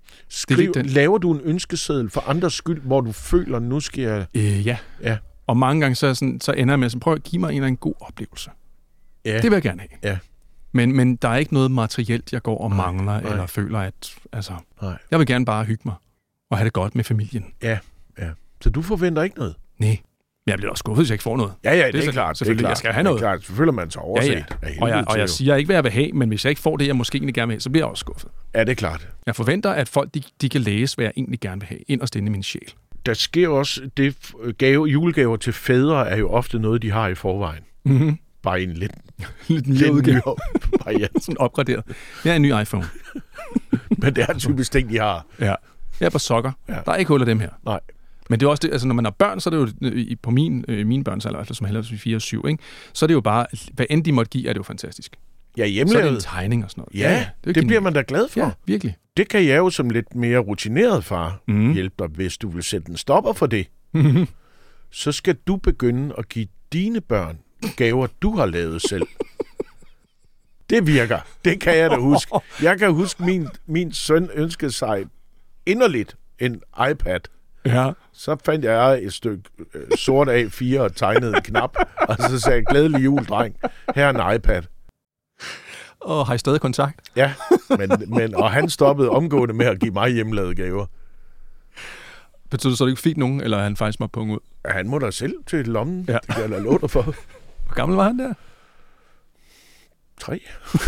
Skriv, den. Laver du en ønskeseddel for andres skyld, hvor du føler, nu skal jeg... Øh, ja. Ja. Og mange gange så, sådan, så ender jeg med at prøve at give mig en eller anden god oplevelse. Ja. Det vil jeg gerne have. Ja. Men, men der er ikke noget materielt, jeg går og nej, mangler, nej. eller føler, at... Altså, Nej. jeg vil gerne bare hygge mig og have det godt med familien. Ja, ja. Så du forventer ikke noget? Nej. Men jeg bliver også skuffet, hvis jeg ikke får noget. Ja, ja, det, det er så, klart. Selvfølgelig, det er klart. jeg skal have noget. Det er klart. Så føler man sig overset. Ja, ja. Og, jeg, og jeg siger ikke, hvad jeg vil have, men hvis jeg ikke får det, jeg måske egentlig gerne vil have, så bliver jeg også skuffet. Ja, det er klart. Jeg forventer, at folk de, de kan læse, hvad jeg egentlig gerne vil have, inderst inde i min sjæl. Der sker også det, gave, julegaver til fædre er jo ofte noget, de har i forvejen. Mm-hmm. Bare en lidt, lidt nyere udgave. variant. Sådan opgraderet. Jeg er en ny iPhone. Men det er typisk ting, de har. Ja. Jeg er på sokker. Ja. Der er ikke hul af dem her. Nej. Men det er også det, altså når man har børn, så er det jo på min, øh, mine børns alder, altså som heller fire og syv, ikke? Så er det jo bare, hvad end de måtte give, er det jo fantastisk. Ja, hjemmelavet. Så er det en tegning og sådan noget. Ja, ja det, det bliver man da glad for. Ja, virkelig. Det kan jeg jo som lidt mere rutineret far mm. hjælpe dig, hvis du vil sætte en stopper for det. Mm-hmm. Så skal du begynde at give dine børn gaver, du har lavet selv. Det virker. Det kan jeg da huske. Jeg kan huske, min, min søn ønskede sig inderligt en iPad. Ja. Så fandt jeg et stykke øh, sort A fire og tegnede en knap, og så sagde jeg, glædelig jul, dreng. Her er en iPad. Og har I stadig kontakt? Ja, men, men, og han stoppede omgående med at give mig hjemmelavede gaver. Betyder det så, at du ikke fik nogen, eller er han faktisk meget punkt ud? Ja, han må da selv til lommen. Ja. Det kan jeg da love dig for. Hvor gammel var han der? Tre.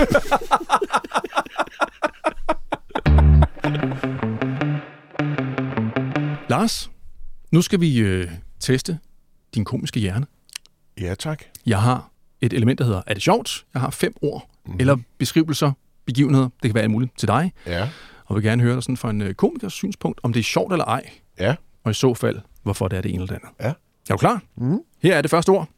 Lars, nu skal vi øh, teste din komiske hjerne. Ja, tak. Jeg har et element, der hedder, er det sjovt? Jeg har fem ord, Mm-hmm. eller beskrivelser, begivenheder, det kan være alt muligt til dig. Ja. Og vil gerne høre dig sådan fra en øh, komikers synspunkt, om det er sjovt eller ej. Ja. Og i så fald, hvorfor det er det ene eller det andet. Ja. Er du klar? Mm. Her er det første ord.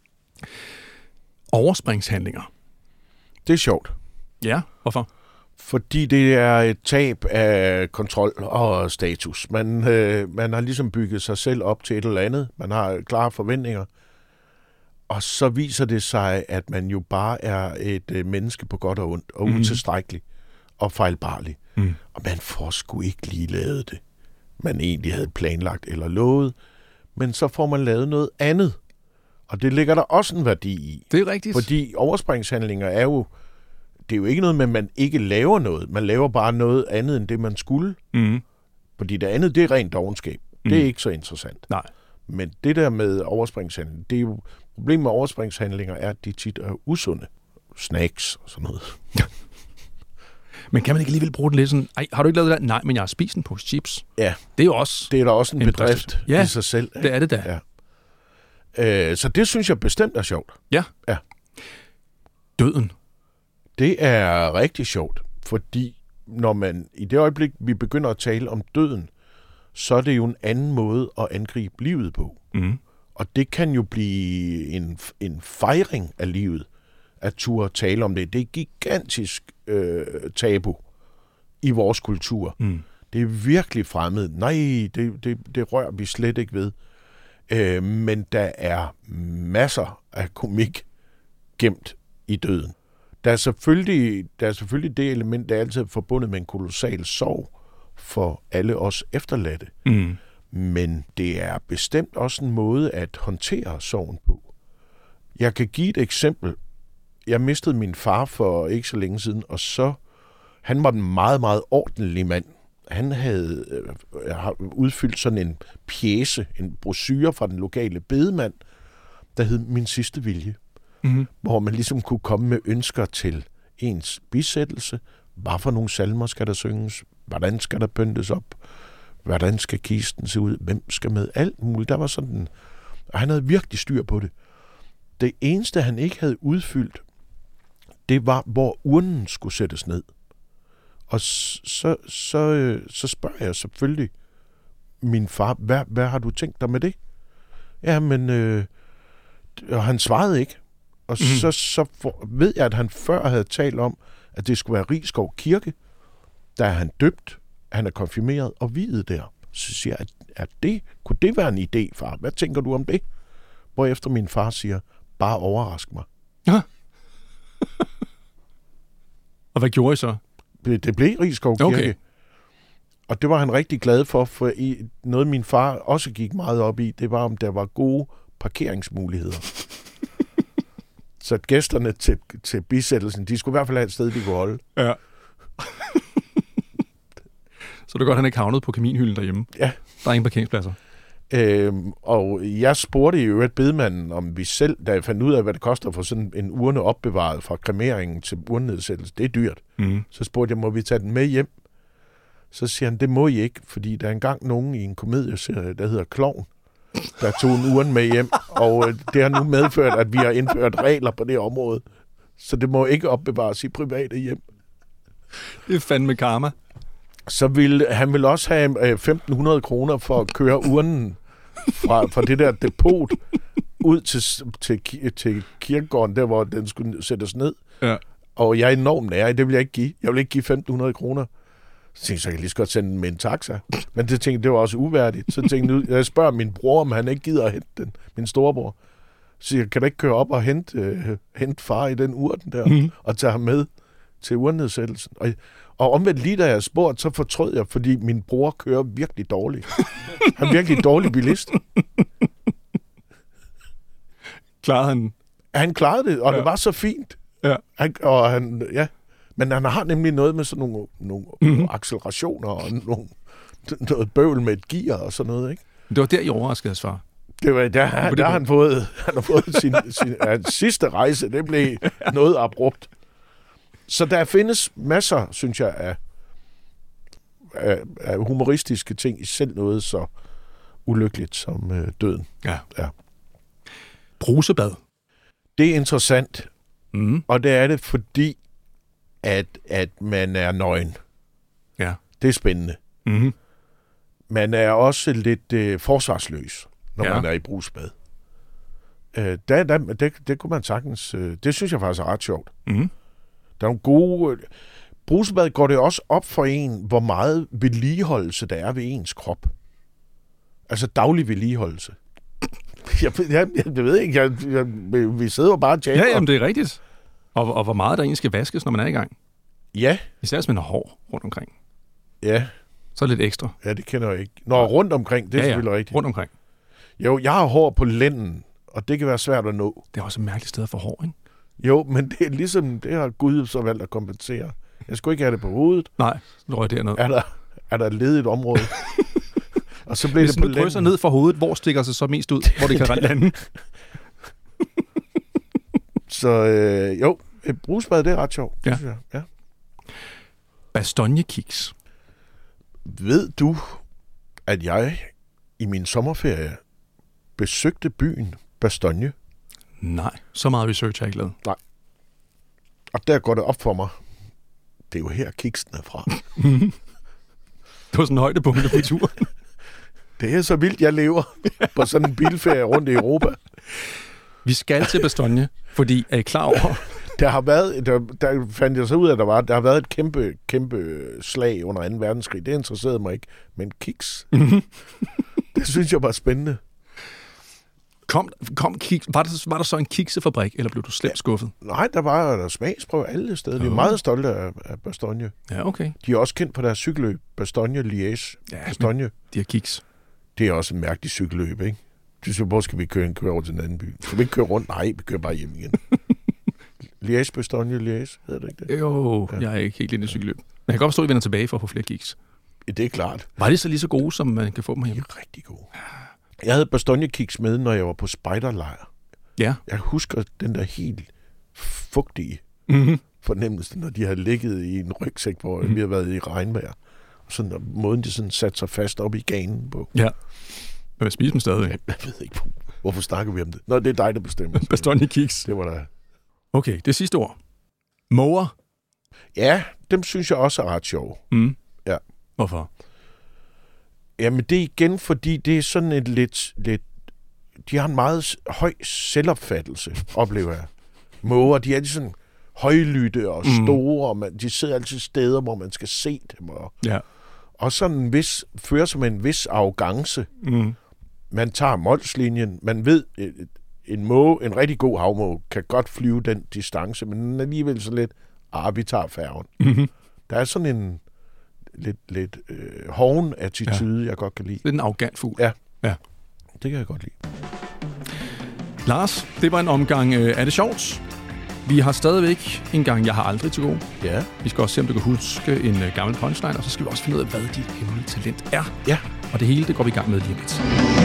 Overspringshandlinger. Det er sjovt. Ja, hvorfor? Fordi det er et tab af kontrol og status. Man, øh, man har ligesom bygget sig selv op til et eller andet. Man har klare forventninger. Og så viser det sig, at man jo bare er et øh, menneske på godt og ondt, og Mm. utilstrækkelig og fejlbarlig. Mm. Og man får sgu ikke lige lavet det, man egentlig havde planlagt eller lovet. Men så får man lavet noget andet. Og det ligger der også en værdi i. Det er rigtigt. Fordi overspringshandlinger er jo, det er jo ikke noget med, at man ikke laver noget. Man laver bare noget andet, end det man skulle. Mm. Fordi det andet, det er rent dovenskab. Mm. Det er ikke så interessant. Nej. Men det der med overspringshandlinger, det er jo, problemet med overspringshandlinger er, at de tit er usunde. Snacks og sådan noget. Men kan man ikke alligevel bruge det lidt sådan, ej, har du ikke lavet det der? Nej, men jeg har spist en pose chips. Ja. Det er jo også... Det er da også en, en bedrift præstation. Ja, i sig selv. Ikke? Det er det da. Ja. Øh, så det synes jeg bestemt er sjovt. Ja. Ja. Døden. Det er rigtig sjovt, fordi når man i det øjeblik, vi begynder at tale om døden, så er det jo en anden måde at angribe livet på. Mm. Og det kan jo blive en, en fejring af livet, at turde tale om det. Det er gigantisk øh, tabu i vores kultur. Mm. Det er virkelig fremmed. Nej, det, det, det rører vi slet ikke ved. Øh, men der er masser af komik gemt i døden. Der er selvfølgelig, der er selvfølgelig det element, der er altid forbundet med en kolossal sorg for alle os efterladte. Mm. Men det er bestemt også en måde at håndtere sorgen på. Jeg kan give et eksempel. Jeg mistede min far for ikke så længe siden, og så, han var en meget, meget ordentlig mand. Han havde øh, udfyldt sådan en pjece, en brochure fra den lokale bedemand, der hed Min sidste vilje. Mm. Hvor man ligesom kunne komme med ønsker til ens bisættelse. Hvad for nogle salmer skal der synges? Hvordan skal der pyntes op? Hvordan skal kisten se ud? Hvem skal med? Alt muligt. Der var sådan, og han havde virkelig styr på det. Det eneste, han ikke havde udfyldt, det var, hvor urnen skulle sættes ned. Og så, så, så, så spørger jeg selvfølgelig min far, hvad, hvad har du tænkt dig med det? Jamen, øh, og han svarede ikke. Og mm. så, så for, ved jeg, at han før havde talt om, at det skulle være Risskov Kirke. Der er han døbt, han er konfirmeret og viet der. Så siger jeg, at, at det, kunne det være en idé, far? Hvad tænker du om det? Hvorefter min far siger, bare overrask mig. Ja. Og hvad gjorde I så? Det blev Risskov Kirke. Okay. Og det var han rigtig glad for, for i, noget min far også gik meget op i, det var, om der var gode parkeringsmuligheder. Så at gæsterne til, til bisættelsen, de skulle i hvert fald have et sted, de kunne holde. Ja. Så det er godt, han ikke havnet på kaminhylden derhjemme. Ja. Der er ingen parkeringspladser. Øhm, og jeg spurgte i øvrigt bedemanden, om vi selv, da jeg fandt ud af, hvad det koster for sådan en urne opbevaret fra kremeringen til urnedsættelse, det er dyrt. Mm. Så spurgte jeg, må vi tage den med hjem? Så siger han, det må I ikke, fordi der er engang nogen i en komedieserie, der hedder Klovn, der tog en urne med hjem, og øh, det har nu medført, at vi har indført regler på det område. Så det må ikke opbevares i private hjem. Det er fandme karma. Så vil han vil også have øh, femten hundrede kroner for at køre urnen fra, fra det der depot ud til, til, til kirkegården, der hvor den skulle sættes ned. Ja. Og jeg er enormt nær, det vil jeg ikke give. Jeg vil ikke give femten hundrede kroner. Så tænkte jeg, så kan jeg lige så godt sende den med en taxa. Men det tænkte det var også uværdigt. Så tænkte jeg, jeg spørger min bror, om han ikke gider at hente den, min storebror. Så siger jeg, kan du ikke køre op og hente, øh, hente far i den urten der, mm. og tage ham med til urnedsættelsen? Og, og omvendt lige da jeg spurgte, så fortrød jeg, fordi min bror kører virkelig dårligt. Han er virkelig dårlig bilist. Klarede han? Han klarede det, og ja. Ja. Det var så fint. Ja. Han, og han, ja. Men han har nemlig noget med sådan nogle, nogle mm-hmm. accelerationer og nogle, noget bøvl med et gear og sådan noget, ikke? Det var der, I overraskede hans far. Det var, der, der, der har han fået, han har fået sin, sin hans sidste rejse. Det blev noget abrupt. Så der findes masser, synes jeg, af, af, af humoristiske ting i selv noget så ulykkeligt som øh, døden. Ja. Ja. Brusebad. Det er interessant, mm. og det er det, fordi at, at man er nøgen. Ja. Det er spændende. Mm-hmm. Man er også lidt øh, forsvarsløs, når ja. man er i brusebad. Øh, der, der, det, det kunne man sagtens... Øh, det synes jeg faktisk er ret sjovt. Mm-hmm. Der er nogle gode... Øh, brusebad går det også op for en, hvor meget vedligeholdelse der er ved ens krop. Altså daglig vedligeholdelse. Jeg, jeg, jeg, jeg ved ikke, jeg, jeg, vi sidder jo bare og tjaler. Ja, jamen det er rigtigt. Og, og hvor meget der egentlig skal vaskes, når man er i gang. Ja. Især hvis man har hår rundt omkring. Ja. Så er det lidt ekstra. Ja, det kender jeg ikke. Nå, rundt omkring, det er ja, selvfølgelig ja. rigtigt. Rundt omkring. Jo, jeg har hår på lænden, og det kan være svært at nå. Det er også et mærkeligt sted for hår, ikke? Jo, men det er ligesom, det har Gud så valgt at kompensere. Jeg skulle ikke have det på hovedet. Nej, så røg derned. Er der, er der et ledigt område? Og så bliver hvis det på lænden. Hvis du drysser ned for hovedet, hvor stikker sig så mest ud? Hvor det kan lande? Så øh, jo, et brusbad, det er ret sjovt. Ja. Jeg. Ja. Bastogne-kiks. Ved du, at jeg i min sommerferie besøgte byen Bastogne? Nej, så meget research har jeg ikke lavet. Nej. Og der går det op for mig. Det er jo her kiksen er fra. Det var sådan en højdepunkt på turen. Det er så vildt, jeg lever på sådan en bilferie rundt i Europa. Vi skal til Bastogne, fordi er I klar over? Der har været, der, der fandt jeg så ud af, at der var, der har været et kæmpe, kæmpe slag under anden verdenskrig. Det interesserede mig ikke. Men kiks, mm-hmm. det synes jeg var spændende. Kom, kom kiks. Var, der, var der så en kiksefabrik, eller blev du slemt skuffet? Nej, der var der smagsprøve alle steder. De er meget stolte af, af Bastogne. Ja, okay. De er også kendt på deres cykelløb. Bastogne, Liège, ja, Bastogne. De har kiks. Det er også en mærkelig cykelløb, ikke? Du siger, hvor skal vi køre, køre over til en anden by? Skal vi ikke køre rundt? Nej, vi kører bare hjem igen. Liège, Bastogne, Liège, hedder det ikke det? Jo, ja. Jeg er ikke helt inde i cykelløb. Men jeg kan godt forstå, at I vender tilbage for at få flere kiks. Ja, det er klart. Var det så lige så gode, som man kan få dem hjemme? De er rigtig gode. Jeg havde Bastogne-kiks med, når jeg var på spejderlejr. Ja. Jeg husker den der helt fugtige mm-hmm. fornemmelse, når de har ligget i en rygsæk, hvor mm-hmm. vi har været i regnvejr. Og sådan, og måden, de sådan satte sig fast op i ganen på. Ja. Men man spiser dem stadig. Jeg, jeg ved ikke, hvorfor snakker vi om det? Nå, det er dig, der bestemmer. Bastogne-kiks. Det var der. Okay, det sidste ord. Måger. Ja, dem synes jeg også er ret sjove. Mm. Ja. Hvorfor? Jamen, det er igen, fordi det er sådan et lidt... lidt de har en meget høj selvopfattelse, oplever jeg. Måger, de er sådan højlytte og store, mm. og man, de sidder altid steder, hvor man skal se dem. Og, ja. og sådan en vis, fører som en vis arrogance. Mm. Man tager Mols-linjen, man ved, en måge, en rigtig god havmåge, kan godt flyve den distance, men alligevel så lidt, ah, vi tager færgen. Mm-hmm. Der er sådan en... lidt, lidt øh, hoven attitude, ja. jeg godt kan lide. Lidt en arrogant fugl. Ja. ja, det kan jeg godt lide. Lars, det var en omgang øh, Er det sjovt? Vi har stadigvæk en gang Jeg har aldrig til gode. Ja. Vi skal også se, om du kan huske en øh, gammel punchline, og så skal vi også finde ud af, hvad dit hemmelige talent er. Ja. Og det hele, det går vi i gang med lige lidt.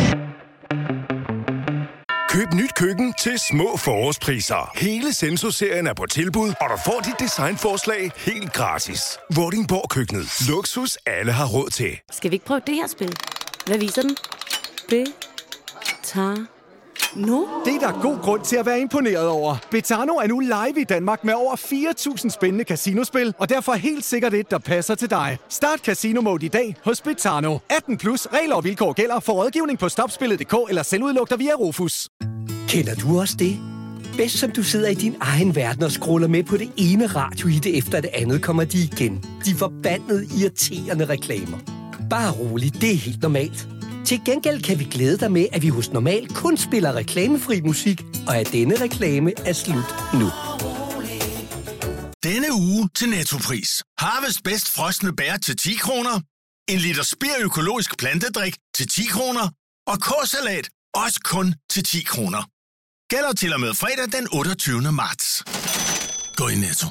Køb nyt køkken til små forårspriser. Hele Senso-serien er på tilbud, og du får dit designforslag helt gratis. Vordingborg Køkkenet. Luksus, alle har råd til. Skal vi ikke prøve det her spil? Hvad viser den? Det tager nu. Det er der god grund til at være imponeret over. Betano er nu live i Danmark med over fire tusind spændende casinospil, og derfor helt sikkert et, der passer til dig. Start Casino Mode i dag hos Betano. atten plus, regler og vilkår gælder. For rådgivning på stopspillet punktum d k eller selvudluk dig via Rufus. Kender du også det? Bedst som du sidder i din egen verden og scroller med på det ene radiohit efter det andet, kommer de igen. De forbandede, irriterende reklamer. Bare rolig, det er helt normalt. Til gengæld kan vi glæde dig med, at vi hos Normal kun spiller reklamefri musik, og at denne reklame er slut nu. Denne uge til Nettopris. Harvest bedst frosne bær til ti kroner. En liter Spir økologisk plantedrik til ti kroner. Og K-salat også kun til ti kroner. Gælder til og med fredag den otteogtyvende marts. Gå i Netto.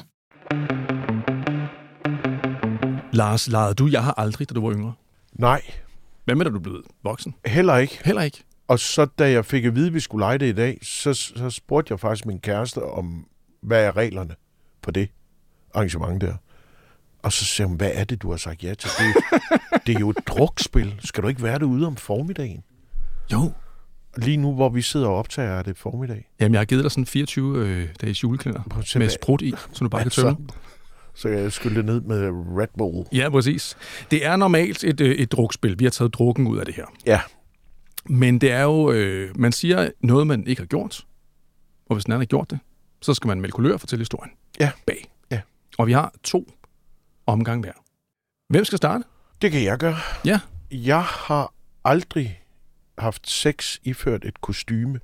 Lars, legede du Jeg har aldrig, da du var yngre? Nej. Hvad med, da du blev voksen? Heller ikke. Heller ikke. Og så da jeg fik at vide, at vi skulle lege det i dag, så, så spurgte jeg faktisk min kæreste om, hvad er reglerne på det arrangement der. Og så siger hun, hvad er det, du har sagt ja til? Det, det er jo et drukspil. Skal du ikke være derude om formiddagen? Jo. Lige nu, hvor vi sidder og optager, er det formiddag. Jamen, jeg har givet dig sådan fireogtyve øh, dages julekalender med sprut i, så du bare kan tømme. Så jeg skylde ned med Red Bull. Ja, præcis. Det er normalt et, øh, et drukspil. Vi har taget drukken ud af det her. Ja. Men det er jo, øh, man siger noget, man ikke har gjort. Og hvis den anden har gjort det, så skal man melde kulør og fortælle historien ja. bag. Ja. Og vi har to omgang hver. Hvem skal starte? Det kan jeg gøre. Ja. Jeg har aldrig haft sex iført et kostyme.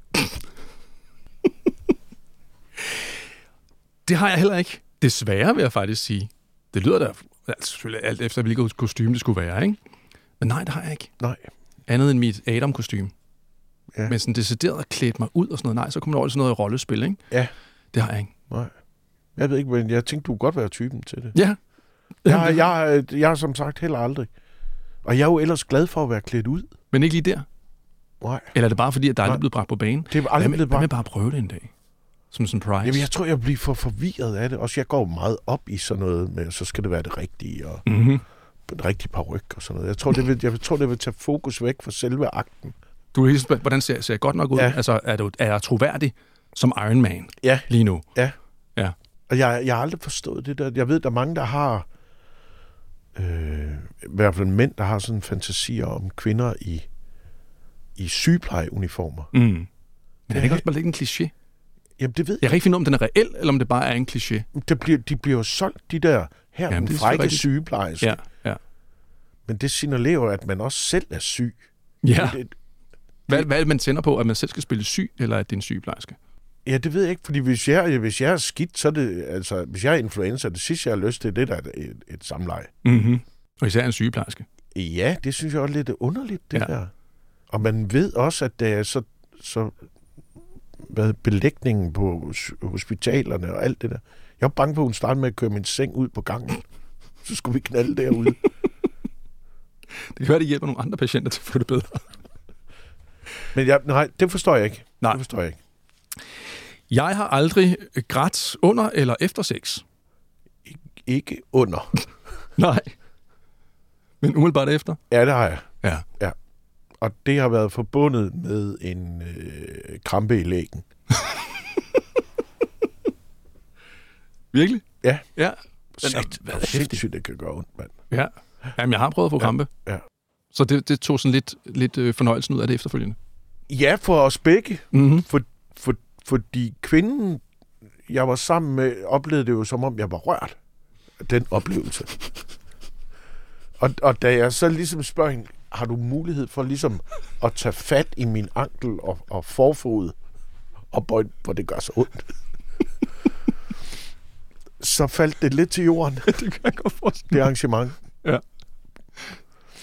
Det har jeg heller ikke. Desværre vil jeg faktisk sige. Det lyder da altså, selvfølgelig alt efter, hvilket kostume det skulle være, ikke? Men nej, det har jeg ikke. Nej. Andet end mit Adam-kostyme. Ja. Men sådan decideret klædt mig ud og sådan noget. Nej, så kommer der over sådan noget rollespil, ikke? Ja. Det har jeg ikke. Nej. Jeg ved ikke, men jeg tænkte, du kunne godt være typen til det. Ja. Jeg har, jeg, har, jeg har som sagt heller aldrig. Og jeg er jo ellers glad for at være klædt ud. Men ikke lige der? Nej. Eller er det bare fordi, at der aldrig er blevet bragt på banen? Det er aldrig blevet bragt. Hvad med bare at prøve det en dag? Som sådan en prize? Jamen, jeg tror, jeg bliver for forvirret af det. Også jeg går meget op i sådan noget med, så skal det være det rigtige, og mm-hmm. en rigtig paryk og sådan noget. Jeg tror, det vil, jeg tror, det vil tage fokus væk fra selve akten. Du er helt spændt. Hvordan ser, ser jeg godt nok ud? Ja. Altså, er, du, er jeg troværdig som Iron Man ja. lige nu? Ja. Ja. Og jeg, jeg har aldrig forstået det der. Jeg ved, der er mange, der har, øh, i hvert fald mænd, der har sådan fantasier om kvinder i, i sygeplejeuniformer. Mm. Men det er ikke også bare lidt en kliché? Jamen, det ved jeg. Jeg kan ikke finde ud om den er reel, eller om det bare er en kliché. Det bliver, de bliver jo solgt, de der her, Jamen, den frække sygeplejerske. Ja, ja. Men det signalerer at man også selv er syg. Ja. Det, det, hvad, hvad er det, man tænder på? At man selv skal spille syg, eller at det er en sygeplejerske? Ja, det ved jeg ikke, fordi hvis jeg, hvis jeg er skidt, så er det, altså, hvis jeg er influencer, det sidste, jeg har lyst til, det der er et, et samleje. Mm-hmm. Og især en sygeplejerske. Ja, det synes jeg også lidt underligt, det ja. der. Og man ved også, at det er så, så hvad, belægningen på hospitalerne og alt det der. Jeg var bange på, at hun startede med at køre min seng ud på gangen. Så skulle vi knalde derude. Det kan være, det hjælper nogle andre patienter til at få det bedre. Men jeg, nej, det forstår jeg ikke. Nej. Det forstår jeg ikke. Jeg har aldrig grædt under eller efter sex. Ik- ikke under. Nej. Men umiddelbart efter? Ja, det har jeg. Ja. Ja. Og det har været forbundet med en øh, krampe i lægen. Virkelig? Ja. Ja. Sæt, hvad er det sindssygt, det kan gøre ondt, mand. Ja. Jamen, jeg har prøvet at få krampe. Ja. ja. Så det, det tog sådan lidt, lidt øh, fornøjelsen ud af det efterfølgende. Ja, for os begge. Mm-hmm. For, for, fordi kvinden, jeg var sammen med, oplevede det jo som om, jeg var rørt af den oplevelse. og, og da jeg så ligesom spørger hende, har du mulighed for ligesom at tage fat i min ankel og, og forfod, og bøj, hvor det gør så ondt. så faldt det lidt til jorden. Det kan jeg godt forstå. Det arrangement. Ja.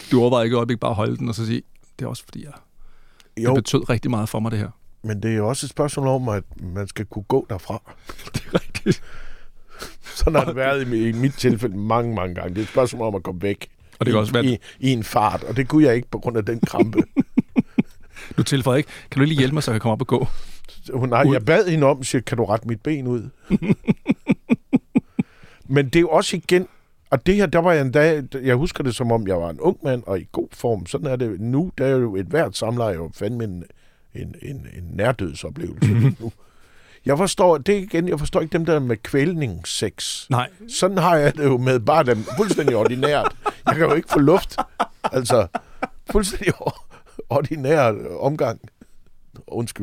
Du overvejer ikke et øjeblik bare at holde den og så sige, det er også fordi, jeg... Jo. Det betød rigtig meget for mig, det her. Men det er jo også et spørgsmål om, at man skal kunne gå derfra. Det er rigtigt. Sådan har det været i, i mit tilfælde mange, mange gange. Det er et spørgsmål om at komme væk og det i, også være... i, i en fart, og det kunne jeg ikke på grund af den krampe. Du tilføjer ikke, kan du lige hjælpe mig, så jeg kan komme op og gå? Nej, jeg bad hende om, siger, kan du rette mit ben ud? Men det er jo også igen, og det her, der var jeg en dag, jeg husker det som om, jeg var en ung mand, og i god form. Sådan er det nu, der er jo et hvert samleje, jo fandme en, en, en, en nærdødsoplevelse nu. Jeg forstår, det igen, jeg forstår ikke dem der med kvælningssex. Nej. Sådan har jeg det jo med bare dem fuldstændig ordinært. Jeg kan jo ikke få luft. Altså, fuldstændig ordinær omgang. Undskyld.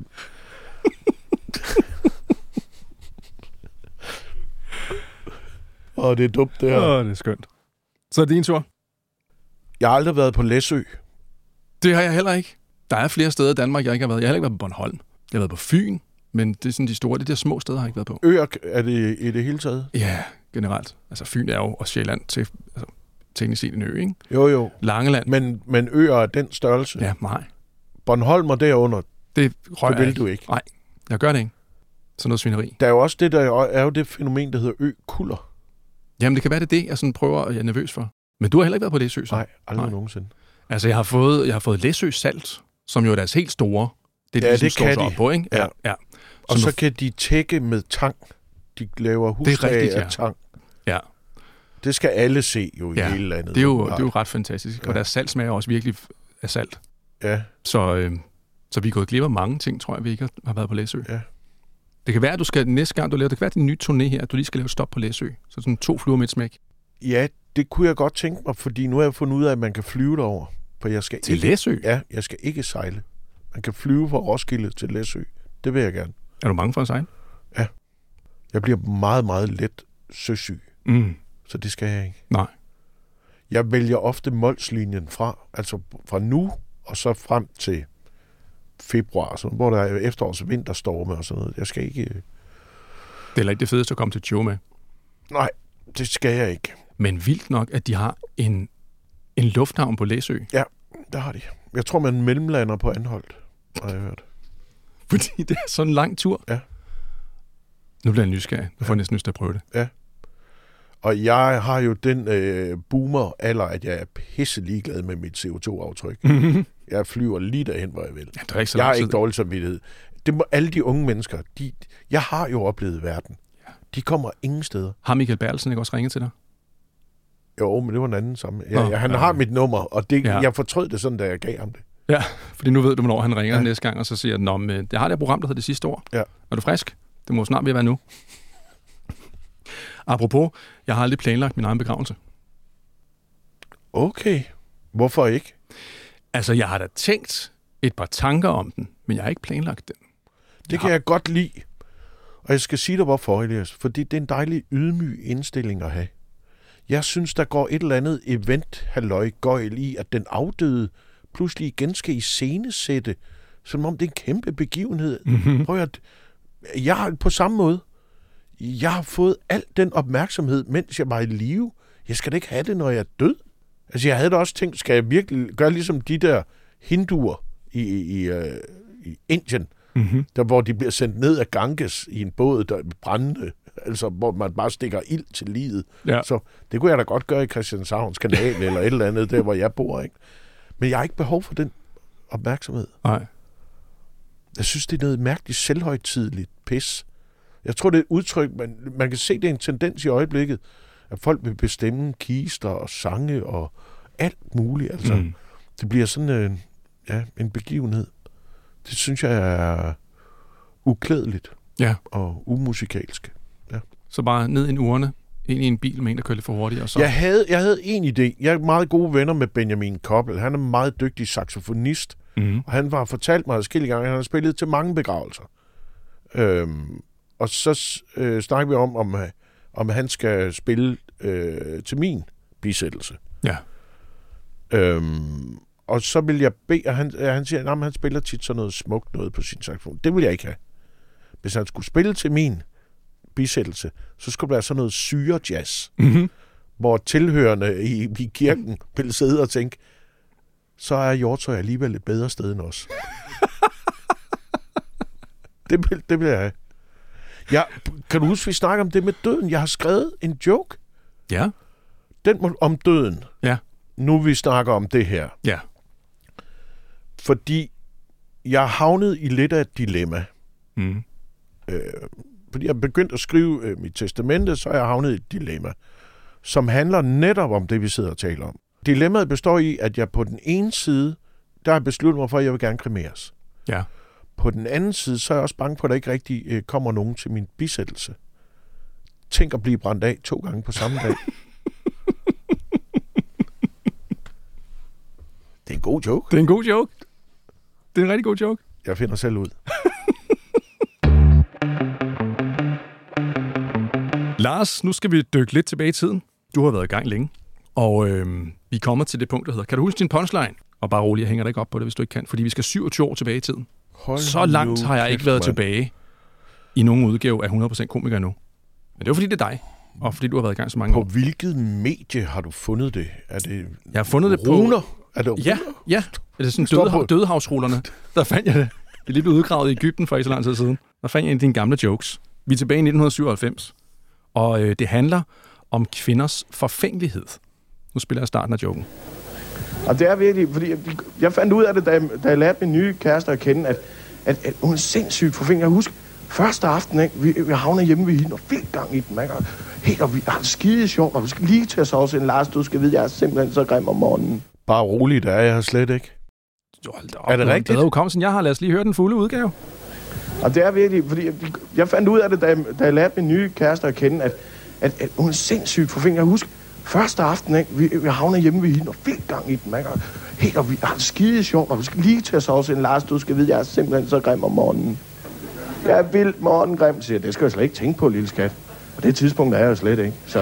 Åh, det er dumt, det her. Åh, det er skønt. Så er det din tur. Jeg har aldrig været på Læsø. Det har jeg heller ikke. Der er flere steder i Danmark, jeg ikke har været. Jeg har heller ikke været på Bornholm. Jeg har været på Fyn, men det er sådan de store, de der små steder, har jeg ikke været på. Øer er det i det hele taget? Ja, generelt. Altså Fyn er jo og Sjælland til, altså, teknisk set en ø, ikke? Jo, jo. Langeland. Men, men øer er den størrelse? Ja, nej. Bornholm og derunder? Det rører det vil ikke. du ikke? Nej, jeg gør det ikke. Sådan noget svineri. Der er jo også det, der er jo det fænomen, der hedder ø-kulder. Jamen, det kan være, det er det, jeg sådan prøver, og jeg er nervøs for. Men du har heller ikke været på Læsø, så? Nej, aldrig Nej. nogensinde. Altså, jeg har fået, jeg har fået Læsø Salt, som jo er deres helt store. Det er ja, det, det kan de. Op på, ikke? Ja. ja. Og så nu... kan de tække med tang. De laver hustage af ja. tang. Ja. Det skal alle se jo i ja. hele landet. Det er jo, det er jo ret fantastisk. Ja. Og deres salt smager også virkelig af salt. Ja. Så, øh, så vi er gået glip af mange ting, tror jeg, vi ikke har været på Læsø. Ja. Det kan være, at du skal næste gang, du laver, det kan være din nye turné her, at du lige skal lave stop på Læsø. Så sådan to fluer med et smæk. Ja, det kunne jeg godt tænke mig, fordi nu har jeg fundet ud af, at man kan flyve derover. For jeg skal til ikke, Læsø? Ja, jeg skal ikke sejle. Man kan flyve fra Roskilde til Læsø. Det vil jeg gerne. Er du bange for at sejle? Ja. Jeg bliver meget, meget let søsyg. Mm. Så det skal jeg ikke. Nej. Jeg vælger ofte Mols-linjen fra, altså fra nu og så frem til februar, sådan, hvor der er efterårs- og vinterstorme og sådan noget. Jeg skal ikke... Det er heller ikke det fedeste at komme til Joe med. Nej, det skal jeg ikke. Men vildt nok, at de har en, en lufthavn på Læsø. Ja, der har de. Jeg tror, man mellemlander på Anholt, har jeg hørt. Fordi det er sådan en lang tur. Ja. Nu bliver jeg nysgerrig. Nu får jeg næsten lyst til at prøve det. Ja. Og jeg har jo den øh, boomer alder, at jeg er pisse ligeglad med mit C O to aftryk. Mm-hmm. Jeg flyver lige derhen, hvor jeg vil. Ja, er ikke så jeg har tid. ikke dårlig samvittighed. Det må alle de unge mennesker, de, jeg har jo oplevet verden. Ja. De kommer ingen steder. Har Michael Bertelsen ikke også ringet til dig? Jo, men det var en anden sammen. Ja, Nå, ja, han ja. har mit nummer, og det, ja. jeg fortrød det sådan, da jeg gav ham det. Ja, fordi nu ved du, hvornår han ringer ja. næste gang, og så siger han, at jeg har det program, der hedder Det Sidste År. Ja. Er du frisk? Det må snart være nu. Apropos, jeg har aldrig planlagt min egen begravelse. Okay. Hvorfor ikke? Altså, jeg har da tænkt et par tanker om den, men jeg har ikke planlagt den. Det jeg kan har... jeg godt lide. Og jeg skal sige dig hvorfor, Elias. Fordi det er en dejlig ydmyg indstilling at have. Jeg synes, der går et eller andet event-halløj-gøjl i, at den afdøde pludselig igen skal iscenesætte, som om det er en kæmpe begivenhed. Mm-hmm. Prøv at... Jeg har på samme måde. Jeg har fået al den opmærksomhed, mens jeg var i live. Jeg skal da ikke have det, når jeg er død. Altså, jeg havde da også tænkt, skal jeg virkelig gøre ligesom de der hinduer i, i, i, i Indien, mm-hmm. der, hvor de bliver sendt ned af Ganges i en båd, der er brændende, altså hvor man bare stikker ild til livet. Ja. Så det kunne jeg da godt gøre i Christianshavns kanal eller et eller andet, der hvor jeg bor, ikke? Men jeg har ikke behov for den opmærksomhed. Nej. Jeg synes, det er noget mærkeligt selvhøjtideligt pis. Jeg tror, det er et udtryk, man, man kan se, det er en tendens i øjeblikket, at folk vil bestemme kister og sange og alt muligt. Altså, mm. det bliver sådan en, ja, en begivenhed. Det synes jeg er uklædeligt ja. og umusikalsk. Ja. Så bare ned i en urne, ind i en bil med en, der kører lidt for hurtigt. Og så... jeg, havde, jeg havde en idé. Jeg er meget gode venner med Benjamin Koppel. Han er en meget dygtig saxofonist. Mm. Og han var fortalt mig adskillige gange, at han har spillet til mange begravelser. Øhm, og så øh, snakker vi om, om, om han skal spille øh, til min bisættelse. Ja. Øhm, og så vil jeg bede, og han, han siger, at han spiller tit sådan noget smukt noget på sin saxofon. Det vil jeg ikke have. Hvis han skulle spille til min bisættelse, så skulle det være sådan noget syre jazz, mm-hmm. hvor tilhørende i, i kirken ville sidde og tænke, så er Hjortshøj alligevel et bedre sted end os. det, det bliver jeg. Ja, kan du huske, vi snakker om det med døden? Jeg har skrevet en joke. Ja. Den må, om døden. Ja. Nu vi snakker om det her. Ja. Fordi jeg er havnet i lidt af et dilemma. Mm. Øh, fordi jeg er begyndt at skrive øh, mit testamente, så er jeg havnet i et dilemma, som handler netop om det, vi sidder og taler om. Dilemmaet består i, at jeg på den ene side, der har besluttet mig for, at jeg vil gerne kremeres. Ja. På den anden side, så er jeg også bange for, at der ikke rigtig øh, kommer nogen til min bisættelse. Tænk at blive brændt af to gange på samme dag. Det er en god joke. Det er en god joke. Det er en rigtig god joke. Jeg finder selv ud. Lars, nu skal vi dykke lidt tilbage i tiden. Du har været i gang længe, og øh, vi kommer til det punkt, der hedder, kan du huske din punchline? Og bare rolig, jeg hænger dig ikke op på det, hvis du ikke kan, fordi vi skal syvogtyve år tilbage i tiden. Hold Så langt har jeg ikke været man. tilbage i nogen udgave af hundrede procent komiker endnu. Men det er jo fordi, det er dig, og fordi du har været i gang så mange på år. På hvilket medie har du fundet det? Er det jeg har fundet det runer? på... Er det runer? Ja, ja. Er det sådan døde, på... dødehavsrullerne? Der fandt jeg det. Det er lige blevet udgravet i Egypten for ikke så lang tid siden. Der fandt jeg en af dine gamle jokes. Vi er tilbage i nitten syvoghalvfems, og øh, det handler om kvinders forfængelighed. Nu spiller jeg starten af joken. Og det er virkelig, fordi jeg, jeg fandt ud af det, da jeg, da jeg lærte min nye kæreste at kende, at, at, at hun er sindssygt forfængelig. Jeg husker, første aften, ikke, vi, vi havner hjemme ved hende, og vildt gang i den, man. Helt, og vi har det skide sjovt, og vi skal lige til at sove til en Lars, du skal vide, jeg er simpelthen så grim om morgenen. Bare roligt, det er jeg slet ikke. Jo, op, er det rigtigt? Det er jo jeg har. Lad os lige høre den fulde udgave. Og det er virkelig, fordi jeg, jeg fandt ud af det, da jeg, da jeg lærte min nye kæreste at kende, at, at, at hun er sindssygt forfængelig. Jeg husker, første aften, ikke, vi, vi havner hjemme ved hende, og vildt gang i den, man. Helt, og vi har det skide sjovt, og vi skal lige til at sove til en Lars, du skal vide, jeg er simpelthen så grim om morgenen. Jeg er vildt morgengrim, siger jeg. Det skal jeg slet ikke tænke på, lille skat. Og det tidspunkt er jeg jo slet ikke, så...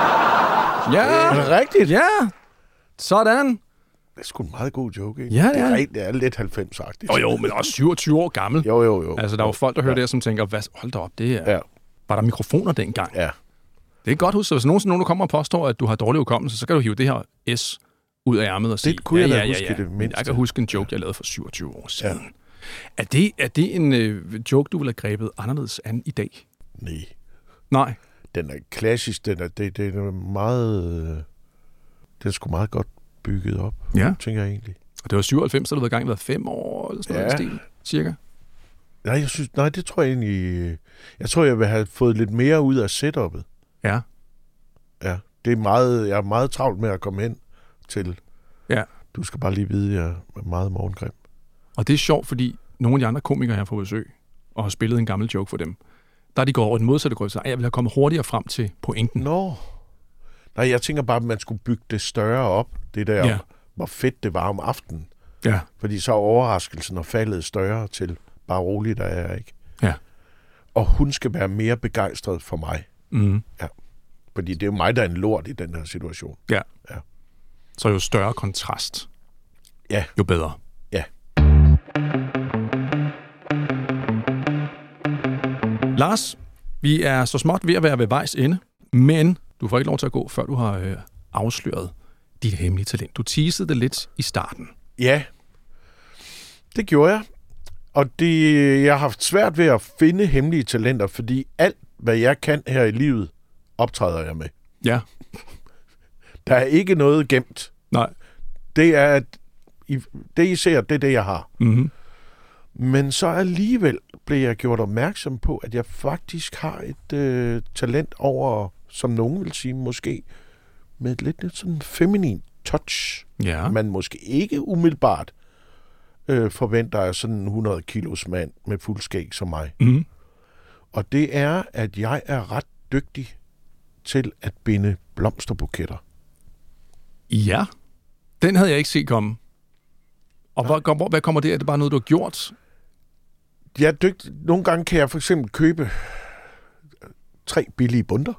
Ja, er det rigtigt? Ja, sådan. Det er sgu en meget god joke, ikke? Ja, det, er ja. Rigt, det er lidt halvfems-agtigt. Jo, jo, men også syvogtyve år gammel. Jo, jo, jo. Altså, der er jo folk, der hører ja. det, som tænker, hvad, hold da op, det er... Ja. Var der mikrofoner dengang? Ja. Det er godt huske, hvis nogensinde nogen der kommer og påstår, at du har dårlig hukommelse, så kan du hive det her S ud af ærmet og sige... Det kunne jeg ja, da ja, huske ja, ja. det mindste. Jeg kan huske en joke, jeg lavede for syvogtyve år siden. Ja. Er, det, er det en øh, joke, du ville have grebet anderledes an i dag? Nej. Nej. Den er klassisk, den er, det, det er meget... Øh, den er sgu meget godt bygget op, ja. tænker jeg egentlig. Og det var syvoghalvfems, så har du været i gang med fem år, eller sådan ja. noget stil, cirka? Nej, jeg synes, nej, det tror jeg egentlig... Jeg tror, jeg vil have fået lidt mere ud af setup'et. Ja. Ja, det er meget... Jeg er meget travlt med at komme hen til... Ja. Du skal bare lige vide, at jeg er meget morgengrim. Og det er sjovt, fordi nogle af de andre komikere her får besøg, og har spillet en gammel joke for dem, der er de går over den modsatte grøft, så jeg vil have kommet hurtigere frem til pointen. Nå. Nej, jeg tænker bare, at man skulle bygge det større op. Det der, ja. hvor fedt det var om aftenen. Ja. Fordi så er overraskelsen og faldet større til bare roligt, der er jeg ikke. Ja. Og hun skal være mere begejstret for mig. Mm. Ja. Fordi det er jo mig, der er en lort i den her situation. Ja. Ja. Så jo større kontrast, ja. jo bedre. Ja. Lars, vi er så småt ved at være ved vejs ende, men du får ikke lov til at gå, før du har øh, afsløret dit hemmelige talent. Du teasede det lidt i starten. Ja, det gjorde jeg. Og det, jeg har haft svært ved at finde hemmelige talenter, fordi alt, hvad jeg kan her i livet, optræder jeg med. Ja. Der er ikke noget gemt. Nej. Det er, at I, det I ser, det er det, jeg har. Mm-hmm. Men så alligevel blev jeg gjort opmærksom på, at jeg faktisk har et øh, talent over, som nogen vil sige, måske med et lidt, lidt sådan feminin touch. Ja. Man måske ikke umiddelbart øh, forventer af sådan en hundrede kilos mand med fuld skæg som mig. Mm-hmm. Og det er, at jeg er ret dygtig til at binde blomsterbuketter. Ja, den havde jeg ikke set komme. Og hvor, hvor, hvad kommer det? Er det bare noget, du har gjort? Jeg er dygtig. Nogle gange kan jeg for eksempel købe tre billige bundter.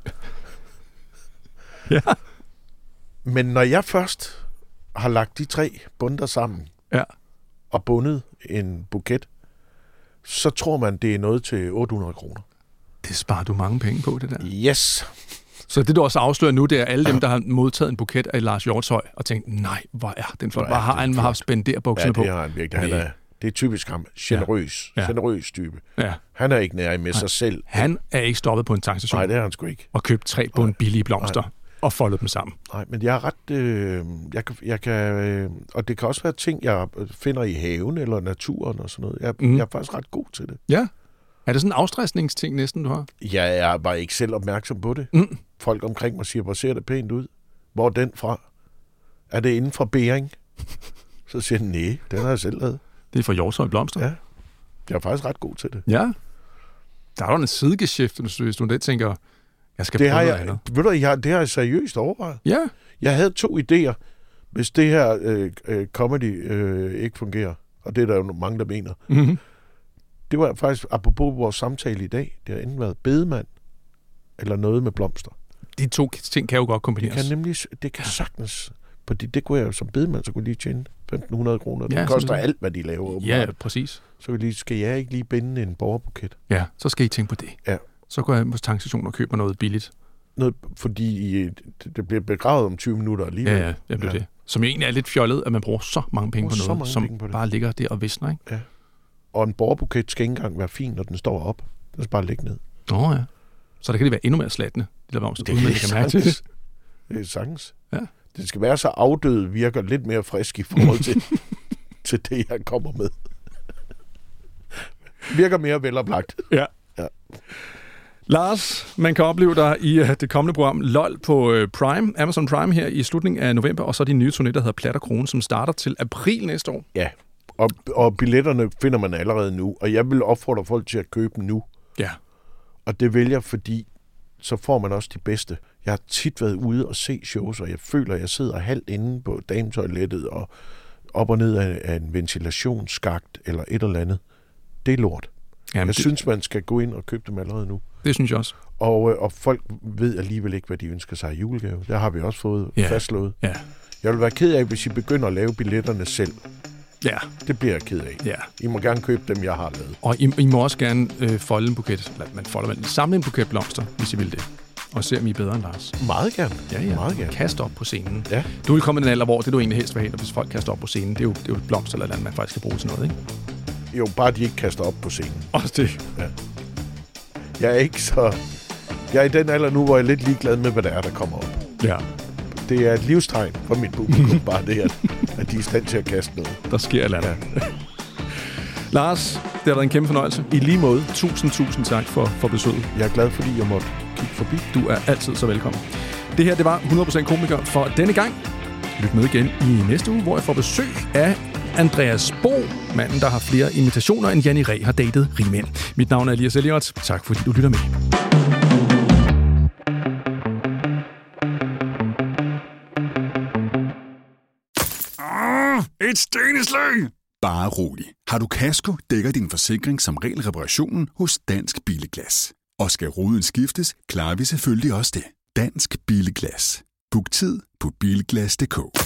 Ja. Men når jeg først har lagt de tre bundter sammen ja. og bundet en buket, så tror man, det er noget til otte hundrede kroner. Det sparer du mange penge på, det der. Yes. Så det, du også afslører nu, det er alle dem, der har modtaget en buket af Lars Hjortshøj, og tænkt, nej, hvor er den flot. Hvor har han haft spenderbukserne på? Ja, det har han virkelig. Han er, det er typisk ham. Generøs. Ja. Generøs type. Ja. Han er ikke nær med sig selv. Han er ikke stoppet på en tankstation. Nej, det er han sgu ikke. Og købt tre bund billige blomster. Nej. Og foldet dem sammen. Nej, men jeg er ret... Øh, jeg kan, jeg kan, øh, og det kan også være ting, jeg finder i haven eller naturen og sådan noget. Jeg, mm. jeg er faktisk ret god til det. Ja. Er det sådan en afstressningsting næsten, du har? Jeg er bare ikke selv opmærksom på det. Mm. Folk omkring mig siger, hvor ser det pænt ud? Hvor er den fra? Er det inden fra Bering? Så siger den, nej, den har jeg selv lavet. Det er fra Hjortshøj Blomster? Ja. Jeg er faktisk ret god til det. Ja. Der er jo en sidegeschæft, hvis du det tænker, jeg skal det prøve har noget jeg, andet. Ved du, jeg, det har jeg seriøst overvejet. Ja. Jeg havde to idéer, hvis det her øh, øh, comedy øh, ikke fungerer. Og det er der jo mange, der mener. Mm-hmm. Det var faktisk, apropos vores samtale i dag, det har enten været bedemand eller noget med blomster. De to ting kan jo godt kombineres. Det kan nemlig, det kan sagtens, fordi det kunne jeg jo som bedemand, så kunne lige tjene femten hundrede kroner. Det ja, koster alt, hvad de laver. Åbenbart. Ja, præcis. Så lige, skal jeg ikke lige binde en borgerbuket? Ja, så skal I tænke på det. Ja. Så går jeg på tankstationen og køber noget billigt. Noget, fordi det bliver begravet om tyve minutter alligevel. Ja, ja, det bliver ja. det. Som egentlig er lidt fjollet, at man bruger så mange penge på noget, som på bare ligger der og visner, ikke? Ja. Og en borgerbuket skal ikke engang være fin, når den står op. Den skal bare ligge ned. Åh oh, ja. Så der kan det være endnu mere slattende. De der det, uden, er kan det. det er sagtens. Ja. Det skal være så afdød, virker lidt mere frisk i forhold til, til det, jeg kommer med. Virker mere veloplagt. Ja. ja. Lars, man kan opleve dig i uh, det kommende program LOL på uh, Prime, Amazon Prime her i slutningen af november, og så din nye turné, der hedder Plat og Krone, som starter til april næste år. Ja, og, og billetterne finder man allerede nu, og jeg vil opfordre folk til at købe dem nu. Ja. Og det vælger, fordi så får man også de bedste. Jeg har tit været ude og se shows, og jeg føler, at jeg sidder halvt inde på dametoilettet og op og ned af, af en ventilationsskagt eller et eller andet. Det er lort. Jamen, jeg det... synes, man skal gå ind og købe dem allerede nu. Det synes jeg også. Og, og folk ved alligevel ikke, hvad de ønsker sig i julegave. Der har vi også fået ja. fastslået. Ja. Jeg vil være ked af, hvis I begynder at lave billetterne selv. Ja. Det bliver jeg ked af. Ja. I må gerne købe dem, jeg har lavet. Og I, I må også gerne øh, folde en buket, man folder man, samle en buket blomster, hvis I vil det. Og se, om I er bedre end Lars. Meget gerne. Ja, ja. Meget gerne. Kast op på scenen. Ja. Du vil komme i den alder, hvor det du egentlig helst vil have, hvis folk kaster op på scenen. Det er jo, det er jo blomster eller andet, man faktisk skal bruge til noget, ikke? Jo, bare de ikke kaster op på scenen. Også det. Ja. Jeg er ikke så... Jeg er i den alder nu, hvor jeg er lidt ligeglad med, hvad der er, der kommer op. Ja. Det er et livstegn for mit publikum, bare det, at, at de er i stand til at kaste noget. Der sker et eller andet. Ja. Lars, det har været en kæmpe fornøjelse. I lige måde. Tusind, tusind tak for, for besøget. Jeg er glad, fordi jeg måtte kigge forbi. Du er altid så velkommen. Det her, det var hundrede procent komiker for denne gang. Lyt med igen i næste uge, hvor jeg får besøg af Andreas Bo, manden, der har flere imitationer end Janni Reh har datet rigmænd. Mit navn er Elias Elliot. Tak fordi du lytter med. Ah, et steneslæg! Bare rolig. Har du kasko, dækker din forsikring som regel reparationen hos Dansk Billeglas. Og skal ruden skiftes, klarer vi selvfølgelig også det. Dansk Billeglas. Book tid på bilglas punktum d k.